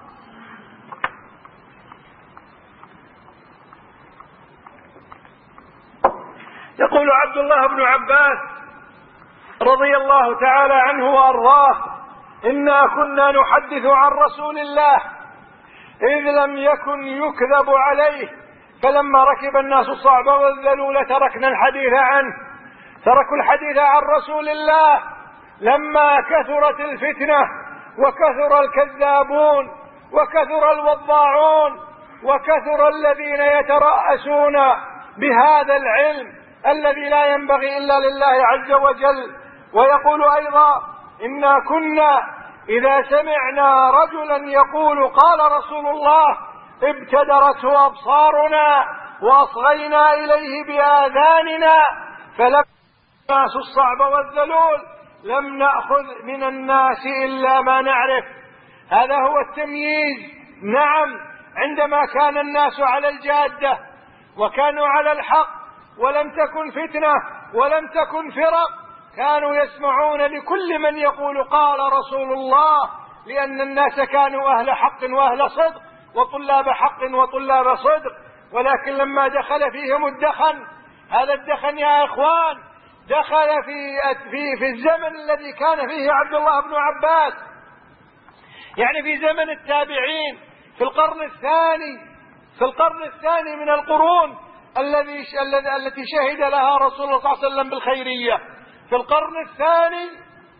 يقول عبد الله بن عباس رضي الله تعالى عنه وأرضاه: إنا كنا نحدث عن رسول الله إذ لم يكن يكذب عليه، فلما ركب الناس الصعب والذلول تركنا الحديث عنه. تركوا الحديث عن رسول الله لما كثرت الفتنة وكثر الكذابون وكثر الوضاعون وكثر الذين يترأسون بهذا العلم الذي لا ينبغي إلا لله عز وجل. ويقول أيضا: إنا كنا إذا سمعنا رجلا يقول قال رسول الله ابتدرته أبصارنا وأصغينا إليه بآذاننا، فلما الناس الصعب والذلول لم نأخذ من الناس إلا ما نعرف. هذا هو التمييز. نعم، عندما كان الناس على الجادة وكانوا على الحق ولم تكن فتنة ولم تكن فرق، كانوا يسمعون لكل من يقول قال رسول الله، لأن الناس كانوا أهل حق وأهل صدق وطلاب حق وطلاب صدق. ولكن لما دخل فيهم الدخن، هذا الدخن يا إخوان دخل في في في الزمن الذي كان فيه عبد الله بن عباس، يعني في زمن التابعين، في القرن الثاني في القرن الثاني من القرون الذي التي شهد لها رسول الله صلى الله عليه وسلم بالخيرية. في القرن الثاني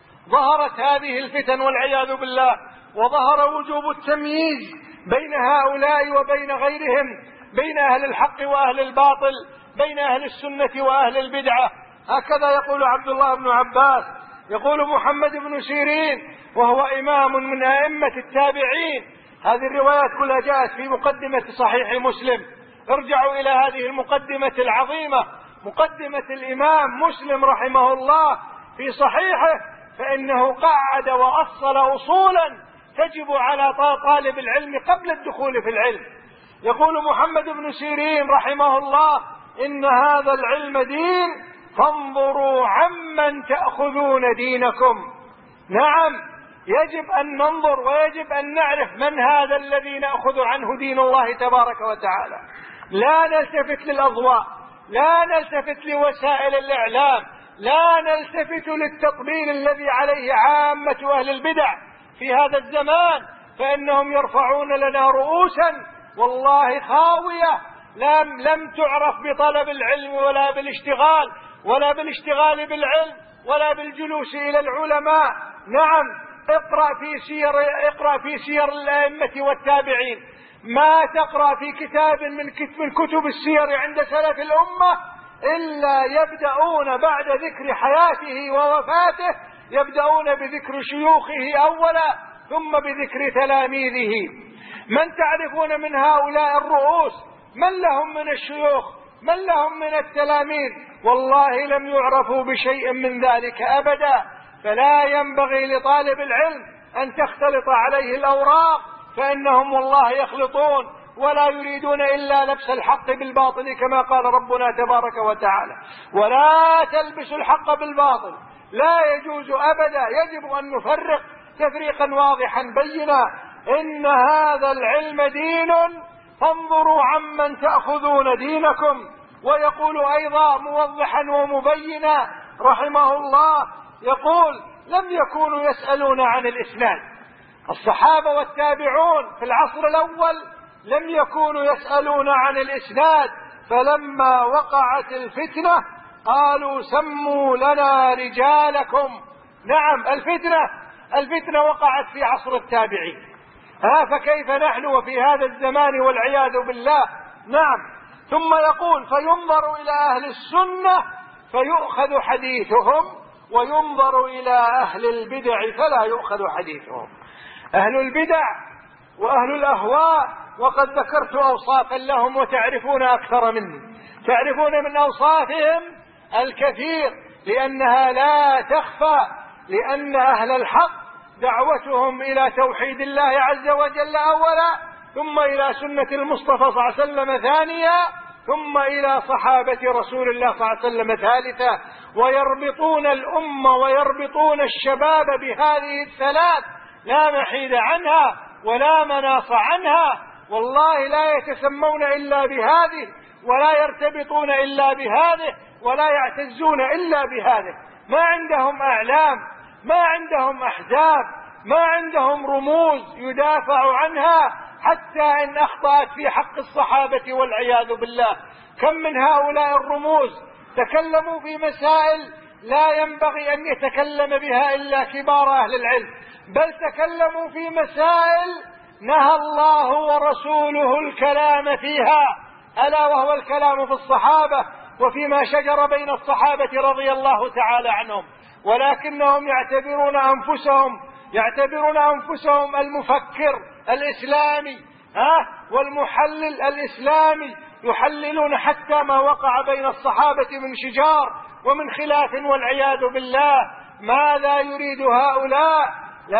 ظهرت هذه الفتن والعياذ بالله، وظهر وجوب التمييز بين هؤلاء وبين غيرهم، بين أهل الحق وأهل الباطل، بين أهل السنة وأهل البدعة. هكذا يقول عبد الله بن عباس، يقول محمد بن سيرين وهو إمام من أئمة التابعين. هذه الروايات كلها جاءت في مقدمة صحيح مسلم. ارجعوا إلى هذه المقدمة العظيمة، مقدمة الإمام مسلم رحمه الله في صحيحه، فإنه قعد وأصل أصولا تجب على طالب العلم قبل الدخول في العلم. يقول محمد بن سيرين رحمه الله: إن هذا العلم دين، فانظروا عمن تأخذون دينكم. نعم، يجب أن ننظر ويجب أن نعرف من هذا الذي نأخذ عنه دين الله تبارك وتعالى. لا نلتفت للأضواء، لا نلتفت لوسائل الإعلام، لا نلتفت للتطبيل الذي عليه عامة أهل البدع في هذا الزمان، فإنهم يرفعون لنا رؤوسا والله خاوية لم, لم تعرف بطلب العلم ولا بالاشتغال ولا بالاشتغال بالعلم ولا بالجلوس إلى العلماء. نعم، اقرأ في سير اقرأ في سير الأئمة والتابعين، ما تقرأ في كتاب من كتب السير عند سلف الأمة إلا يبدأون بعد ذكر حياته ووفاته، يبدأون بذكر شيوخه أولا ثم بذكر تلاميذه. من تعرفون من هؤلاء الرؤوس؟ من لهم من الشيوخ؟ من لهم من التلاميذ؟ والله لم يعرفوا بشيء من ذلك أبدا. فلا ينبغي لطالب العلم أن تختلط عليه الأوراق، فإنهم والله يخلطون ولا يريدون إلا لبس الحق بالباطل كما قال ربنا تبارك وتعالى: ولا تلبسوا الحق بالباطل. لا يجوز أبدا، يجب أن نفرق تفريقا واضحا بينا. إن هذا العلم دين، فانظروا عمن تأخذون دينكم. ويقول أيضا موضحا ومبينا رحمه الله، يقول: لم يكونوا يسألون عن الإسناد. الصحابة والتابعون في العصر الأول لم يكونوا يسألون عن الإسناد، فلما وقعت الفتنة قالوا: سموا لنا رجالكم. نعم، الفتنة الفتنة وقعت في عصر التابعين، ها فكيف نحن وفي هذا الزمان والعياذ بالله. نعم. ثم يقول: فينظر إلى أهل السنة فيؤخذ حديثهم، وينظر إلى أهل البدع فلا يؤخذ حديثهم. أهل البدع وأهل الأهواء، وقد ذكرت أوصافا لهم وتعرفون أكثر مني، تعرفون من أوصافهم الكثير، لأنها لا تخفى، لأن أهل الحق دعوتهم إلى توحيد الله عز وجل أولا، ثم إلى سنة المصطفى صلى الله عليه وسلم ثانيا، ثم إلى صحابة رسول الله صلى الله عليه وسلم ثالثا. ويربطون الأمة ويربطون الشباب بهذه الثلاث، لا محيد عنها ولا مناص عنها. والله لا يتسمون إلا بهذه، ولا يرتبطون إلا بهذه، ولا يعتزون إلا بهذه. ما عندهم أعلام، ما عندهم أحزاب، ما عندهم رموز يدافع عنها حتى إن أخطأت في حق الصحابة والعياذ بالله. كم من هؤلاء الرموز تكلموا في مسائل لا ينبغي أن يتكلم بها إلا كبار أهل العلم، بل تكلموا في مسائل نهى الله ورسوله الكلام فيها، ألا وهو الكلام في الصحابة وفيما شجر بين الصحابة رضي الله تعالى عنهم. ولكنهم يعتبرون أنفسهم يعتبرون أنفسهم المفكر الإسلامي ها والمحلل الإسلامي، يحللون حتى ما وقع بين الصحابة من شجار ومن خلاف والعياذ بالله. ماذا يريد هؤلاء؟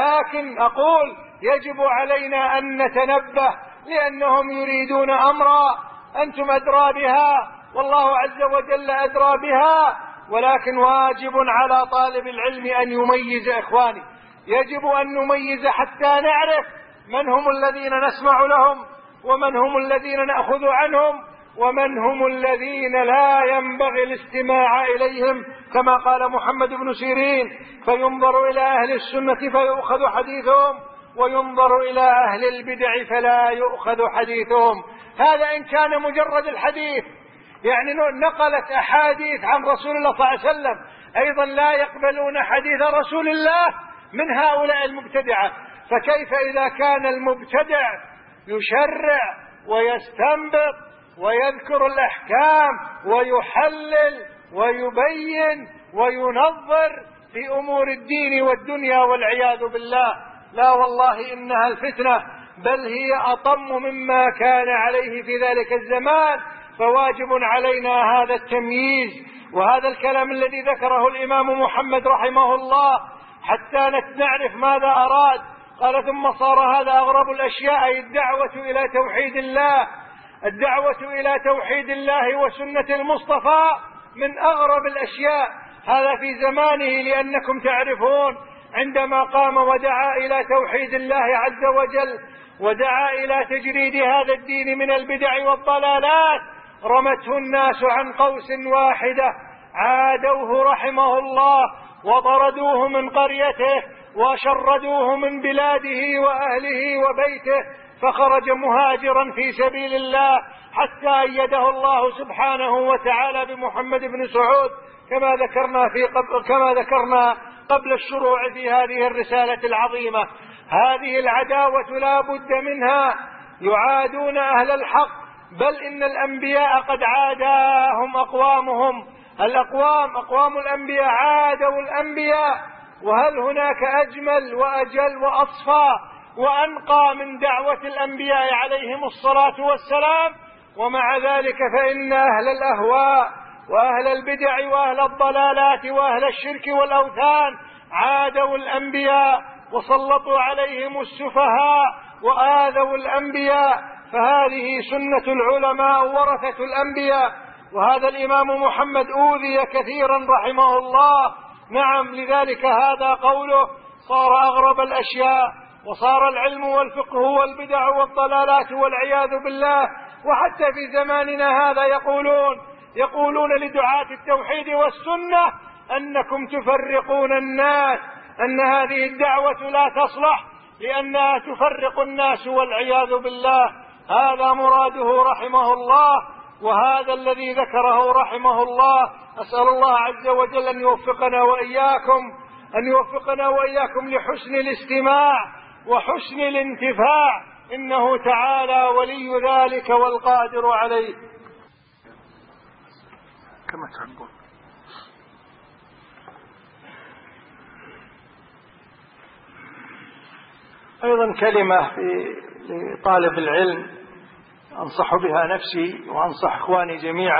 لكن أقول يجب علينا أن نتنبه، لأنهم يريدون أمرا أنتم أدرى بها والله عز وجل أدرى بها، ولكن واجب على طالب العلم أن يميز. إخواني، يجب أن نميز حتى نعرف من هم الذين نسمع لهم، ومن هم الذين نأخذ عنهم، ومن هم الذين لا ينبغي الاستماع إليهم، كما قال محمد بن سيرين: فينظر إلى أهل السنة فيؤخذ حديثهم، وينظر إلى أهل البدع فلا يؤخذ حديثهم. هذا إن كان مجرد الحديث. يعني نقلت أحاديث عن رسول الله صلى الله عليه وسلم أيضا لا يقبلون حديث رسول الله من هؤلاء المبتدعة. فكيف إذا كان المبتدع يشرع ويستنبط ويذكر الأحكام ويحلل ويبين وينظر في أمور الدين والدنيا والعياذ بالله؟ لا والله إنها الفتنة، بل هي أطم مما كان عليه في ذلك الزمان. فواجب علينا هذا التمييز وهذا الكلام الذي ذكره الإمام محمد رحمه الله حتى نعرف ماذا أراد. قال ثم صار هذا أغرب الأشياء، أي الدعوة إلى توحيد الله، الدعوة إلى توحيد الله وسنة المصطفى من أغرب الأشياء. هذا في زمانه، لأنكم تعرفون عندما قام ودعا إلى توحيد الله عز وجل ودعا إلى تجريد هذا الدين من البدع والضلالات رمته الناس عن قوس واحدة، عادوه رحمه الله وطردوه من قريته وشردوه من بلاده وأهله وبيته، فخرج مهاجرا في سبيل الله حتى أيده الله سبحانه وتعالى بمحمد بن سعود كما ذكرنا في قبل كما ذكرنا قبل الشروع في هذه الرسالة العظيمة. هذه العداوة لا بد منها، يعادون أهل الحق، بل إن الأنبياء قد عاداهم أقوامهم، الأقوام أقوام الأنبياء عادوا الأنبياء. وهل هناك أجمل وأجل وأصفى وأنقى من دعوة الأنبياء عليهم الصلاة والسلام؟ ومع ذلك فإن أهل الأهواء وأهل البدع وأهل الضلالات وأهل الشرك والأوثان عادوا الأنبياء وسلطوا عليهم السفهاء وآذوا الأنبياء. فهذه سنة العلماء ورثة الأنبياء، وهذا الإمام محمد أوذي كثيرا رحمه الله. نعم، لذلك هذا قوله صار أغرب الأشياء، وصار العلم والفقه والبدع والضلالات والعياذ بالله. وحتى في زماننا هذا يقولون يقولون لدعاة التوحيد والسنة أنكم تفرقون الناس، أن هذه الدعوة لا تصلح لأنها تفرق الناس والعياذ بالله. هذا مراده رحمه الله، وهذا الذي ذكره رحمه الله. أسأل الله عز وجل أن يوفقنا وإياكم أن يوفقنا وإياكم لحسن الاستماع وحسن الانتفاع، إنه تعالى ولي ذلك والقادر عليه. كما تحبون. أيضا كلمة لطالب العلم أنصح بها نفسي وأنصح إخواني جميعا: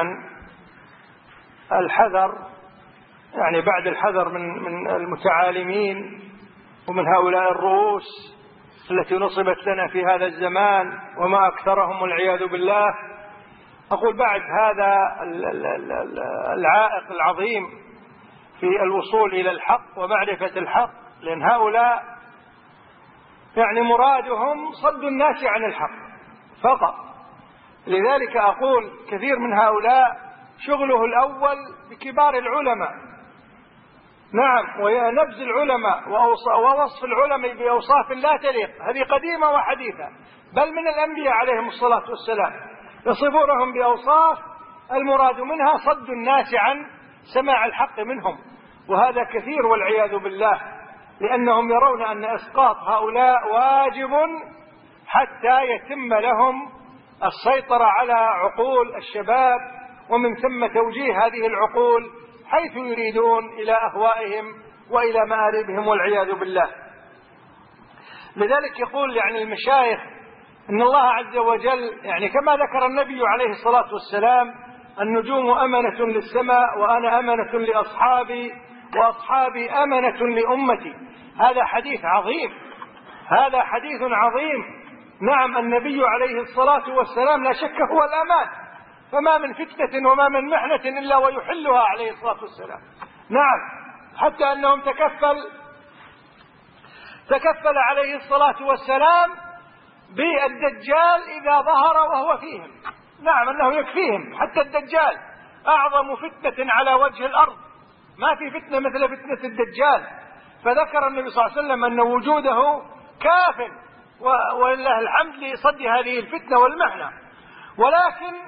الحذر، يعني بعد الحذر من من المتعالمين ومن هؤلاء الرؤوس التي نصبت لنا في هذا الزمان وما أكثرهم والعياذ بالله. أقول بعد هذا العائق العظيم في الوصول إلى الحق ومعرفة الحق، لأن هؤلاء يعني مرادهم صد الناس عن الحق فقط. لذلك أقول كثير من هؤلاء شغله الأول بكبار العلماء، نعم، ونبذ العلماء ووصف العلماء بأوصاف لا تليق، هذه قديمة وحديثة، بل من الأنبياء عليهم الصلاة والسلام يصفونهم بأوصاف المراد منها صد الناس عن سماع الحق منهم، وهذا كثير والعياذ بالله، لأنهم يرون أن إسقاط هؤلاء واجب حتى يتم لهم السيطرة على عقول الشباب، ومن ثم توجيه هذه العقول حيث يريدون إلى أهوائهم وإلى مآربهم والعياذ بالله. لذلك يقول يعني المشايخ إن الله عز وجل يعني كما ذكر النبي عليه الصلاة والسلام: النجوم أمنة للسماء وأنا أمنة لأصحابي وأصحابي أمنة لأمتي. هذا حديث عظيم، هذا حديث عظيم. نعم، النبي عليه الصلاة والسلام لا شك هو الأمان، فما من فتنة وما من محنة إلا ويحلها عليه الصلاة والسلام. نعم، حتى أنهم تكفل تكفل عليه الصلاة والسلام بالدجال إذا ظهر وهو فيهم. نعم، أنه يكفيهم حتى الدجال، أعظم فتنة على وجه الأرض، ما في فتنة مثل فتنة الدجال. فذكر النبي صلى الله عليه وسلم أن وجوده كاف ولله الحمد لصد هذه الفتنة والمحنة. ولكن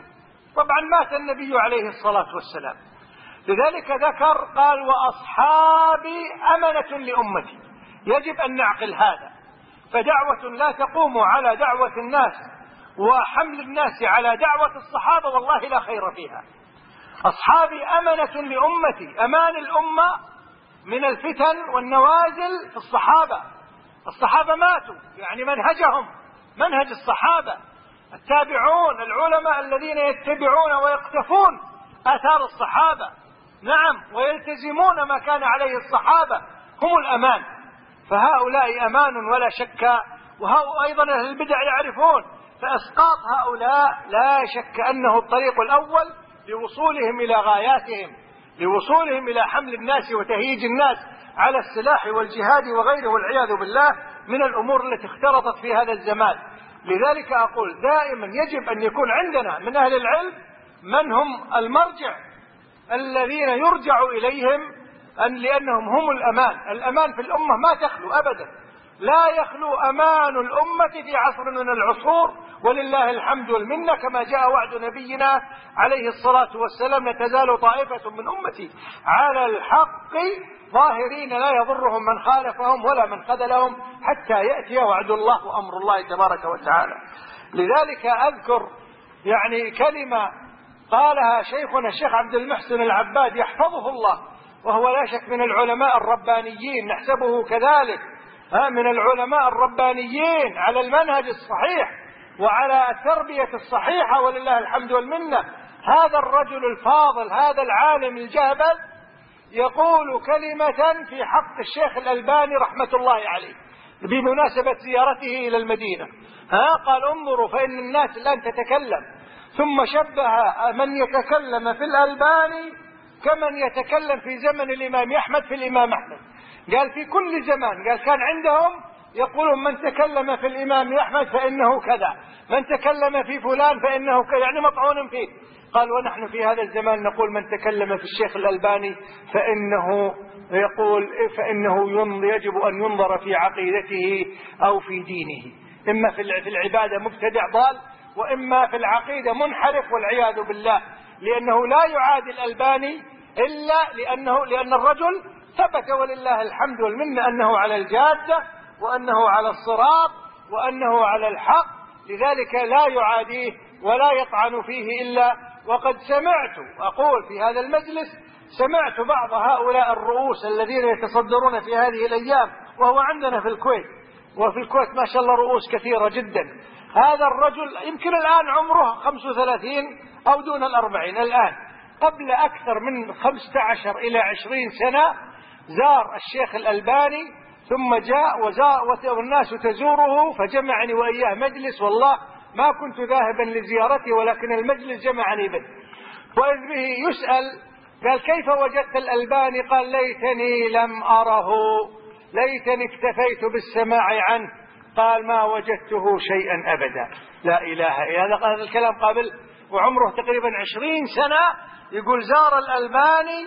طبعا مات النبي عليه الصلاة والسلام، لذلك ذكر قال وأصحابي أمنة لأمتي. يجب أن نعقل هذا، فدعوة لا تقوم على دعوة الناس وحمل الناس على دعوة الصحابة والله لا خير فيها. أصحابي أمنة لأمتي، أمان الأمة من الفتن والنوازل في الصحابة. الصحابة ماتوا، يعني منهجهم منهج الصحابة، التابعون العلماء الذين يتبعون ويقتفون آثار الصحابة، نعم، ويلتزمون ما كان عليه الصحابة هم الأمان. فهؤلاء أمان ولا شك، وهؤلاء أيضا أهل البدع يعرفون، فإسقاط هؤلاء لا شك أنه الطريق الأول لوصولهم إلى غاياتهم، لوصولهم إلى حمل الناس وتهييج الناس على السلاح والجهاد وغيره والعياذ بالله من الأمور التي اختلطت في هذا الزمان. لذلك أقول دائما يجب أن يكون عندنا من أهل العلم من هم المرجع الذين يرجع إليهم، أن لأنهم هم الأمان. الأمان في الأمة ما تخلو أبدا، لا يخلو أمان الأمة في عصر من العصور، ولله الحمد والمنة، كما جاء وعد نبينا عليه الصلاة والسلام لا تزال طائفة من أمتي على الحق ظاهرين لا يضرهم من خالفهم ولا من خذلهم حتى يأتي وعد الله وأمر الله تبارك وتعالى. لذلك أذكر يعني كلمة قالها شيخنا الشيخ عبد المحسن العباد يحفظه الله، وهو لا شك من العلماء الربانيين، نحسبه كذلك من العلماء الربانيين على المنهج الصحيح وعلى التربية الصحيحة ولله الحمد والمنة. هذا الرجل الفاضل، هذا العالم الجهبذ، يقول كلمة في حق الشيخ الألباني رحمة الله عليه بمناسبة زيارته إلى المدينة. ها قال انظروا فإن الناس الآن تتكلم، ثم شبه من يتكلم في الألباني كمن يتكلم في زمن الإمام أحمد في الإمام أحمد. قال في كل زمان، قال كان عندهم يقولون من تكلم في الإمام أحمد فإنه كذا، من تكلم في فلان فإنه كذا، يعني مطعون فيه. قال ونحن في هذا الزمان نقول من تكلم في الشيخ الألباني فإنه يقول فإنه يجب أن ينظر في عقيدته أو في دينه، إما في العبادة مبتدع ضال، وإما في العقيدة منحرف والعياذ بالله، لأنه لا يعادي الألباني إلا لأنه لأن الرجل ثبت ولله الحمد والمنة أنه على الجادة وأنه على الصراط وأنه على الحق، لذلك لا يعاديه ولا يطعن فيه إلا وقد سمعت أقول في هذا المجلس سمعت بعض هؤلاء الرؤوس الذين يتصدرون في هذه الأيام، وهو عندنا في الكويت، وفي الكويت ما شاء الله رؤوس كثيرة جدا. هذا الرجل يمكن الآن عمره خمسة وثلاثين أو دون الأربعين الآن، قبل أكثر من خمسة عشر إلى عشرين سنة زار الشيخ الألباني، ثم جاء وزار والناس تزوره فجمعني وإياه مجلس، والله ما كنت ذاهبا لزيارته ولكن المجلس جمعني به. وإذ به يسأل قال كيف وجدت الألباني؟ قال ليتني لم أره، ليتني اكتفيت بالسماع عنه. قال ما وجدته شيئا أبدا. لا إله إلا الله. هذا الكلام قبل وعمره تقريبا عشرين سنة، يقول زار الألباني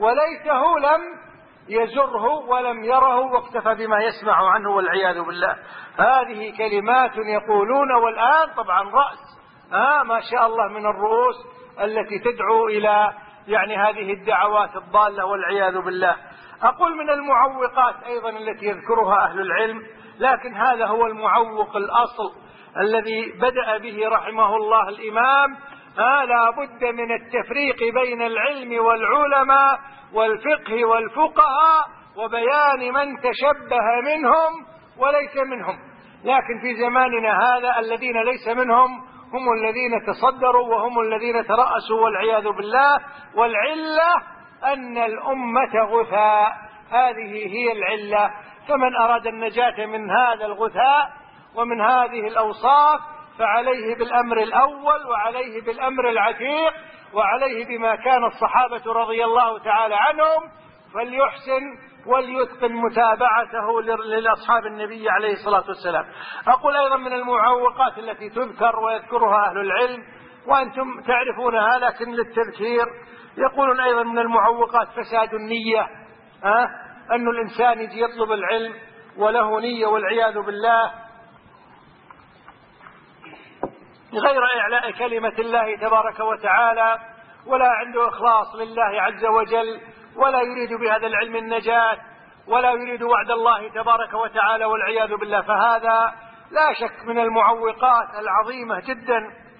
وليته لم يزره ولم يره واكتفى بما يسمع عنه والعياذ بالله. هذه كلمات يقولون، والآن طبعا رأس آه ما شاء الله من الرؤوس التي تدعو إلى يعني هذه الدعوات الضالة والعياذ بالله. أقول من المعوقات أيضا التي يذكرها أهل العلم، لكن هذا هو المعوق الأصل الذي بدأ به رحمه الله الإمام، آه لا بد من التفريق بين العلم والعلماء والفقه والفقهاء وبيان من تشبه منهم وليس منهم. لكن في زماننا هذا الذين ليس منهم هم الذين تصدروا وهم الذين ترأسوا والعياذ بالله. والعلة أن الأمة غثاء، هذه هي العلة. فمن أراد النجاة من هذا الغثاء ومن هذه الأوصاف فعليه بالأمر الأول وعليه بالأمر العتيق وعليه بما كان الصحابة رضي الله تعالى عنهم، فليحسن وليتقن متابعته للأصحاب النبي عليه الصلاة والسلام. أقول أيضا من المعوقات التي تذكر ويذكرها أهل العلم وأنتم تعرفونها لكن للتذكير، يقولون أيضا من المعوقات فساد النية، أه؟ أن الإنسان يجي يطلب العلم وله نية والعياذ بالله غير إعلاء كلمة الله تبارك وتعالى، ولا عنده إخلاص لله عز وجل، ولا يريد بهذا العلم النجاة، ولا يريد وعد الله تبارك وتعالى والعياذ بالله، فهذا لا شك من المعوقات العظيمة جدا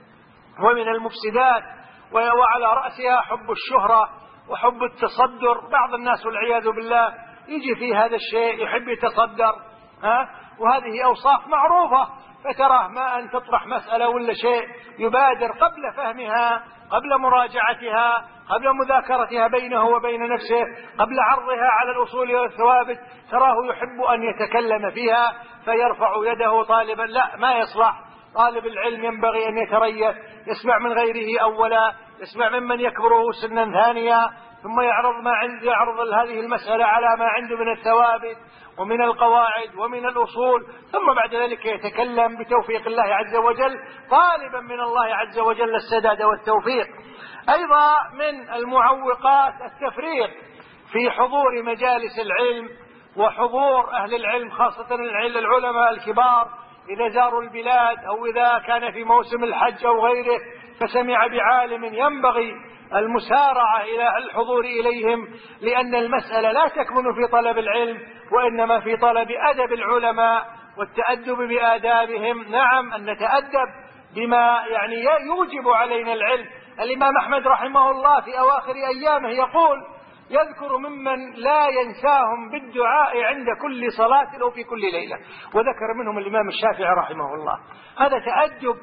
ومن المفسدات، وعلى رأسها حب الشهرة وحب التصدر. بعض الناس والعياذ بالله يجي في هذا الشيء يحب يتصدر، ها؟ وهذه أوصاف معروفة، فتراه ما أن تطرح مسألة ولا شيء يبادر قبل فهمها، قبل مراجعتها، قبل مذاكرتها بينه وبين نفسه، قبل عرضها على الأصول والثوابت، تراه يحب أن يتكلم فيها فيرفع يده طالبا. لا، ما يصلح. طالب العلم ينبغي أن يتريث، يسمع من غيره أولا، يسمع ممن يكبره سنا ثانيا، ثم يعرض ما عند يعرض هذه المسألة على ما عنده من الثوابت ومن القواعد ومن الأصول، ثم بعد ذلك يتكلم بتوفيق الله عز وجل، طالبا من الله عز وجل السداد والتوفيق. أيضا من المعوقات التفريط في حضور مجالس العلم وحضور أهل العلم، خاصة العلماء الكبار إذا زاروا البلاد أو إذا كان في موسم الحج أو غيره فسمع بعالم، ينبغي المسارعة إلى الحضور إليهم، لأن المسألة لا تكمن في طلب العلم، وإنما في طلب أدب العلماء والتأدب بآدابهم. نعم، أن نتأدب بما يعني يوجب علينا العلم. الإمام أحمد رحمه الله في أواخر أيامه يقول، يذكر ممن لا ينساهم بالدعاء عند كل صلاة أو في كل ليلة، وذكر منهم الإمام الشافعي رحمه الله. هذا تأدب.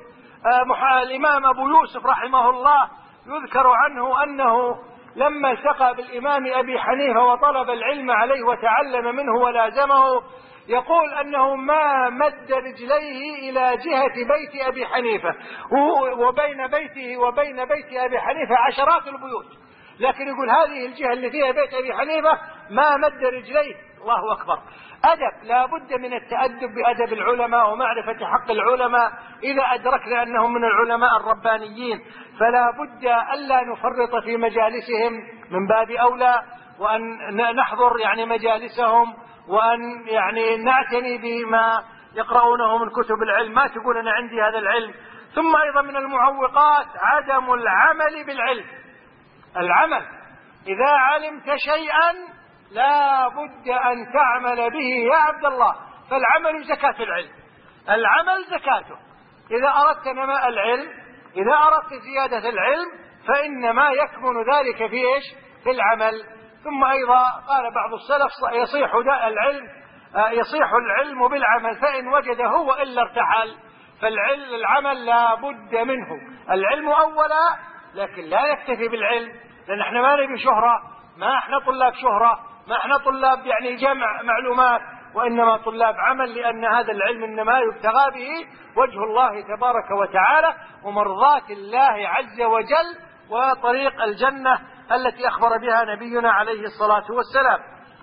الإمام أبو يوسف رحمه الله يذكر عنه أنه لما التقى بالإمام أبي حنيفة وطلب العلم عليه وتعلم منه ولازمه، يقول أنه ما مد رجليه إلى جهة بيت أبي حنيفة، وبين بيته وبين بيت أبي حنيفة عشرات البيوت، لكن يقول هذه الجهة اللي فيها بيت أبي حنيفة ما مد رجليه. الله أكبر. أدب، لا بد من التأدب بأدب العلماء ومعرفة حق العلماء إذا أدركنا أنهم من العلماء الربانيين، فلا بد ألا نفرط في مجالسهم من باب أولى، وأن نحضر يعني مجالسهم، وأن يعني نعتني بما يقرؤونه من كتب العلم، ما تقول أنا عندي هذا العلم. ثم أيضا من المعوقات عدم العمل بالعلم. العمل، إذا علمت شيئا لا بد أن تعمل به يا عبد الله، فالعمل زكاة العلم، العمل زكاته. إذا أردت نماء العلم، إذا أردت زيادة العلم، فإنما يكمن ذلك في إيش؟ في العمل. ثم أيضا قال بعض السلف يصيح داء العلم يصيح العلم بالعمل، فإن وجد هو إلا ارتحل. فالعلم العمل لا بد منه. العلم أولا، لكن لا نكتفي بالعلم، لأن احنا ما نبي شهرة، ما احنا طلاب شهرة، ما احنا طلاب يعني جمع معلومات، وإنما طلاب عمل، لأن هذا العلم إنما يبتغى به وجه الله تبارك وتعالى ومرضاة الله عز وجل وطريق الجنة التي أخبر بها نبينا عليه الصلاة والسلام.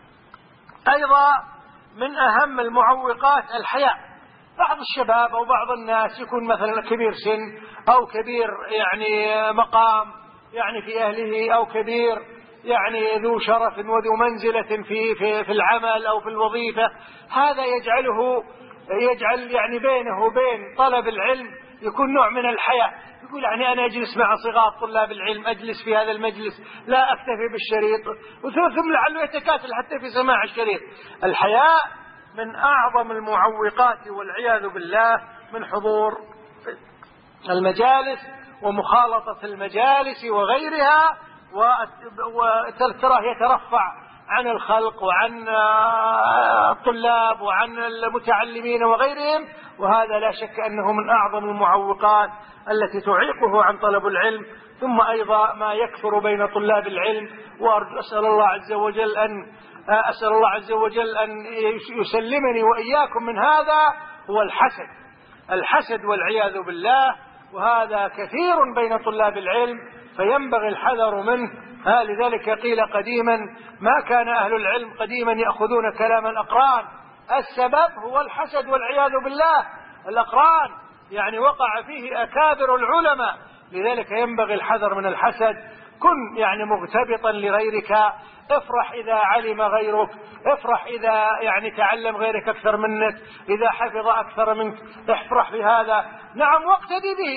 أيضا من أهم المعوقات الحياء. بعض الشباب أو بعض الناس يكون مثلا كبير سن أو كبير يعني مقام يعني في أهله، أو كبير يعني ذو شرف وذو منزلة في في في العمل أو في الوظيفة، هذا يجعله يجعل يعني بينه وبين طلب العلم يكون نوع من الحياء. يقول يعني أنا أجلس مع صغار طلاب العلم، أجلس في هذا المجلس، لا أكتفي بالشريط، ثم لعله يتكاسل حتى في سماع الشريط. الحياء من أعظم المعوقات والعياذ بالله من حضور المجالس ومخالطة المجالس وغيرها، وتراه يترفع عن الخلق وعن الطلاب وعن المتعلمين وغيرهم، وهذا لا شك أنه من أعظم المعوقات التي تعيقه عن طلب العلم. ثم أيضا ما يكثر بين طلاب العلم، وأرجو أسأل الله عز وجل أن أسأل الله عز وجل أن يسلمني وإياكم من هذا، هو الحسد. الحسد والعياذ بالله، وهذا كثير بين طلاب العلم، فينبغي الحذر منه. لذلك قيل قديما ما كان أهل العلم قديما يأخذون كلام الأقران، السبب هو الحسد والعياذ بالله. الأقران يعني وقع فيه أكابر العلماء، لذلك ينبغي الحذر من الحسد. كن يعني مغتبطا لغيرك، افرح إذا علم غيرك، افرح إذا يعني تعلم غيرك أكثر منك، إذا حفظ أكثر منك افرح بهذا. نعم، واقتدي به،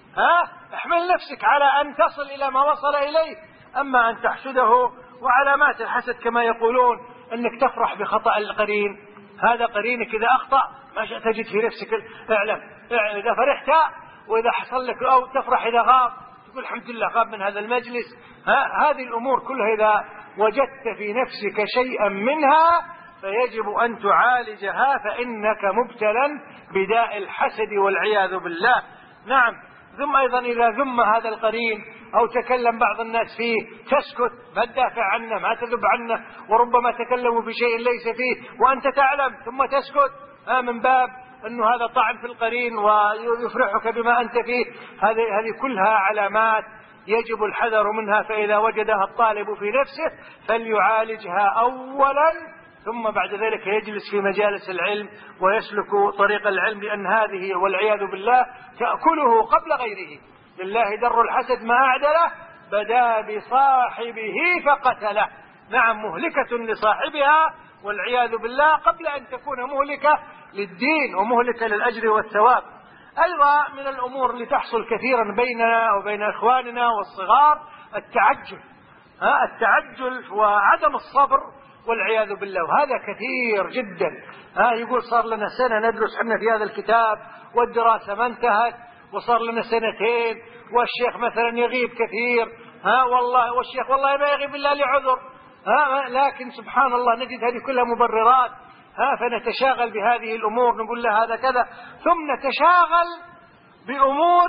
ها احمل نفسك على أن تصل إلى ما وصل إليه. أما أن تحسده، وعلامات الحسد كما يقولون أنك تفرح بخطأ القرين، هذا قرينك إذا أخطأ ما شئت تجد في نفسك اعلم إذا فرحت، وإذا حصل لك أو تفرح إذا غاب تقول الحمد لله غاب من هذا المجلس. ها هذه الأمور كلها إذا وجدت في نفسك شيئا منها فيجب أن تعالجها، فإنك مبتلا بداء الحسد والعياذ بالله. نعم. ثم أيضا إذا ذم هذا القرين أو تكلم بعض الناس فيه تسكت، ما تدافع عنه، ما تذب عنه، وربما تكلموا بشيء ليس فيه وأنت تعلم ثم تسكت، آه من باب أنه هذا طعن في القرين ويفرحك بما أنت فيه. هذه هذه كلها علامات يجب الحذر منها، فإذا وجدها الطالب في نفسه فليعالجها أولا، ثم بعد ذلك يجلس في مجالس العلم ويسلك طريق العلم، لأن هذه والعياذ بالله تأكله قبل غيره. لله در الحسد ما أعدله، بدا بصاحبه فقتله. نعم، مهلكة لصاحبها والعياذ بالله قبل أن تكون مهلكة للدين ومهلكة للأجر والثواب. أيضا من الأمور اللي تحصل كثيرا بيننا وبين إخواننا والصغار التعجل، ها التعجل وعدم الصبر والعياذ بالله، وهذا كثير جدا. ها يقول صار لنا سنة ندرس حنا في هذا الكتاب والدراسة ما انتهت، وصار لنا سنتين والشيخ مثلا يغيب كثير، ها والله والشيخ والله ما يغيب إلا لعذر، ها لكن سبحان الله نجد هذه كلها مبررات، ها فنتشاغل بهذه الأمور، نقول له هذا كذا، ثم نتشاغل بأمور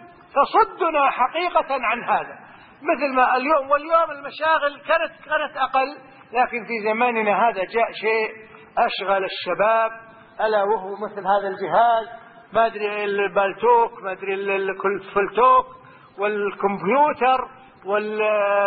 تصدنا حقيقة عن هذا، مثل ما اليوم. واليوم المشاغل كانت كانت أقل، لكن في زماننا هذا جاء شيء أشغل الشباب، ألا وهو مثل هذا الجهاز، ما أدري البالتوك، ما أدري الفلتوك، والكمبيوتر، وال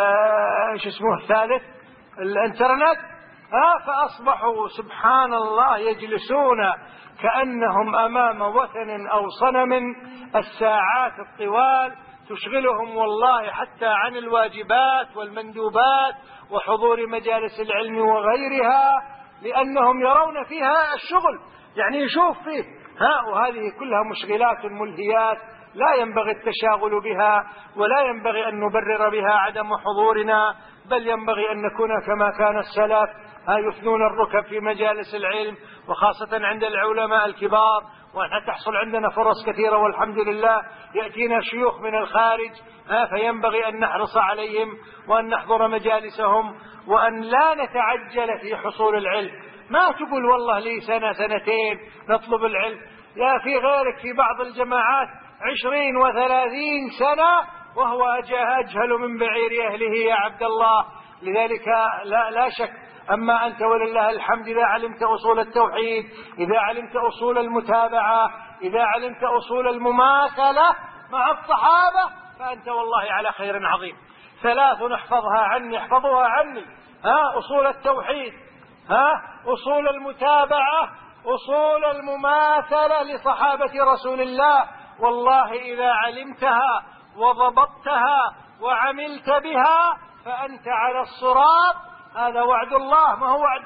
ايش اسمه الثالث الانترنت. ها فأصبحوا سبحان الله يجلسون كأنهم أمام وثن أو صنم الساعات الطوال، تشغلهم والله حتى عن الواجبات والمندوبات وحضور مجالس العلم وغيرها، لأنهم يرون فيها الشغل، يعني يشوف فيه. ها وهذه كلها مشغلات ملهيات لا ينبغي التشاغل بها، ولا ينبغي أن نبرر بها عدم حضورنا، بل ينبغي أن نكون كما كان السلف يثنون الركب في مجالس العلم، وخاصة عند العلماء الكبار. وأن تحصل عندنا فرص كثيرة والحمد لله، يأتينا شيوخ من الخارج فينبغي أن نحرص عليهم وأن نحضر مجالسهم، وأن لا نتعجل في حصول العلم. ما تقول والله لي سنة سنتين نطلب العلم، لا في غيرك في بعض الجماعات عشرين وثلاثين سنة وهو أجهل من بعير أهله يا عبد الله. لذلك لا, لا شك. أما أنت ولله الحمد إذا علمت أصول التوحيد، إذا علمت أصول المتابعة، إذا علمت أصول المماثلة مع الصحابة، فأنت والله على خير عظيم. ثلاث نحفظها عني احفظوها عني، ها أصول التوحيد، ها أصول المتابعة، أصول المماثلة لصحابة رسول الله. والله إذا علمتها وضبطتها وعملت بها فأنت على الصراط. هذا وعد الله، ما هو وعد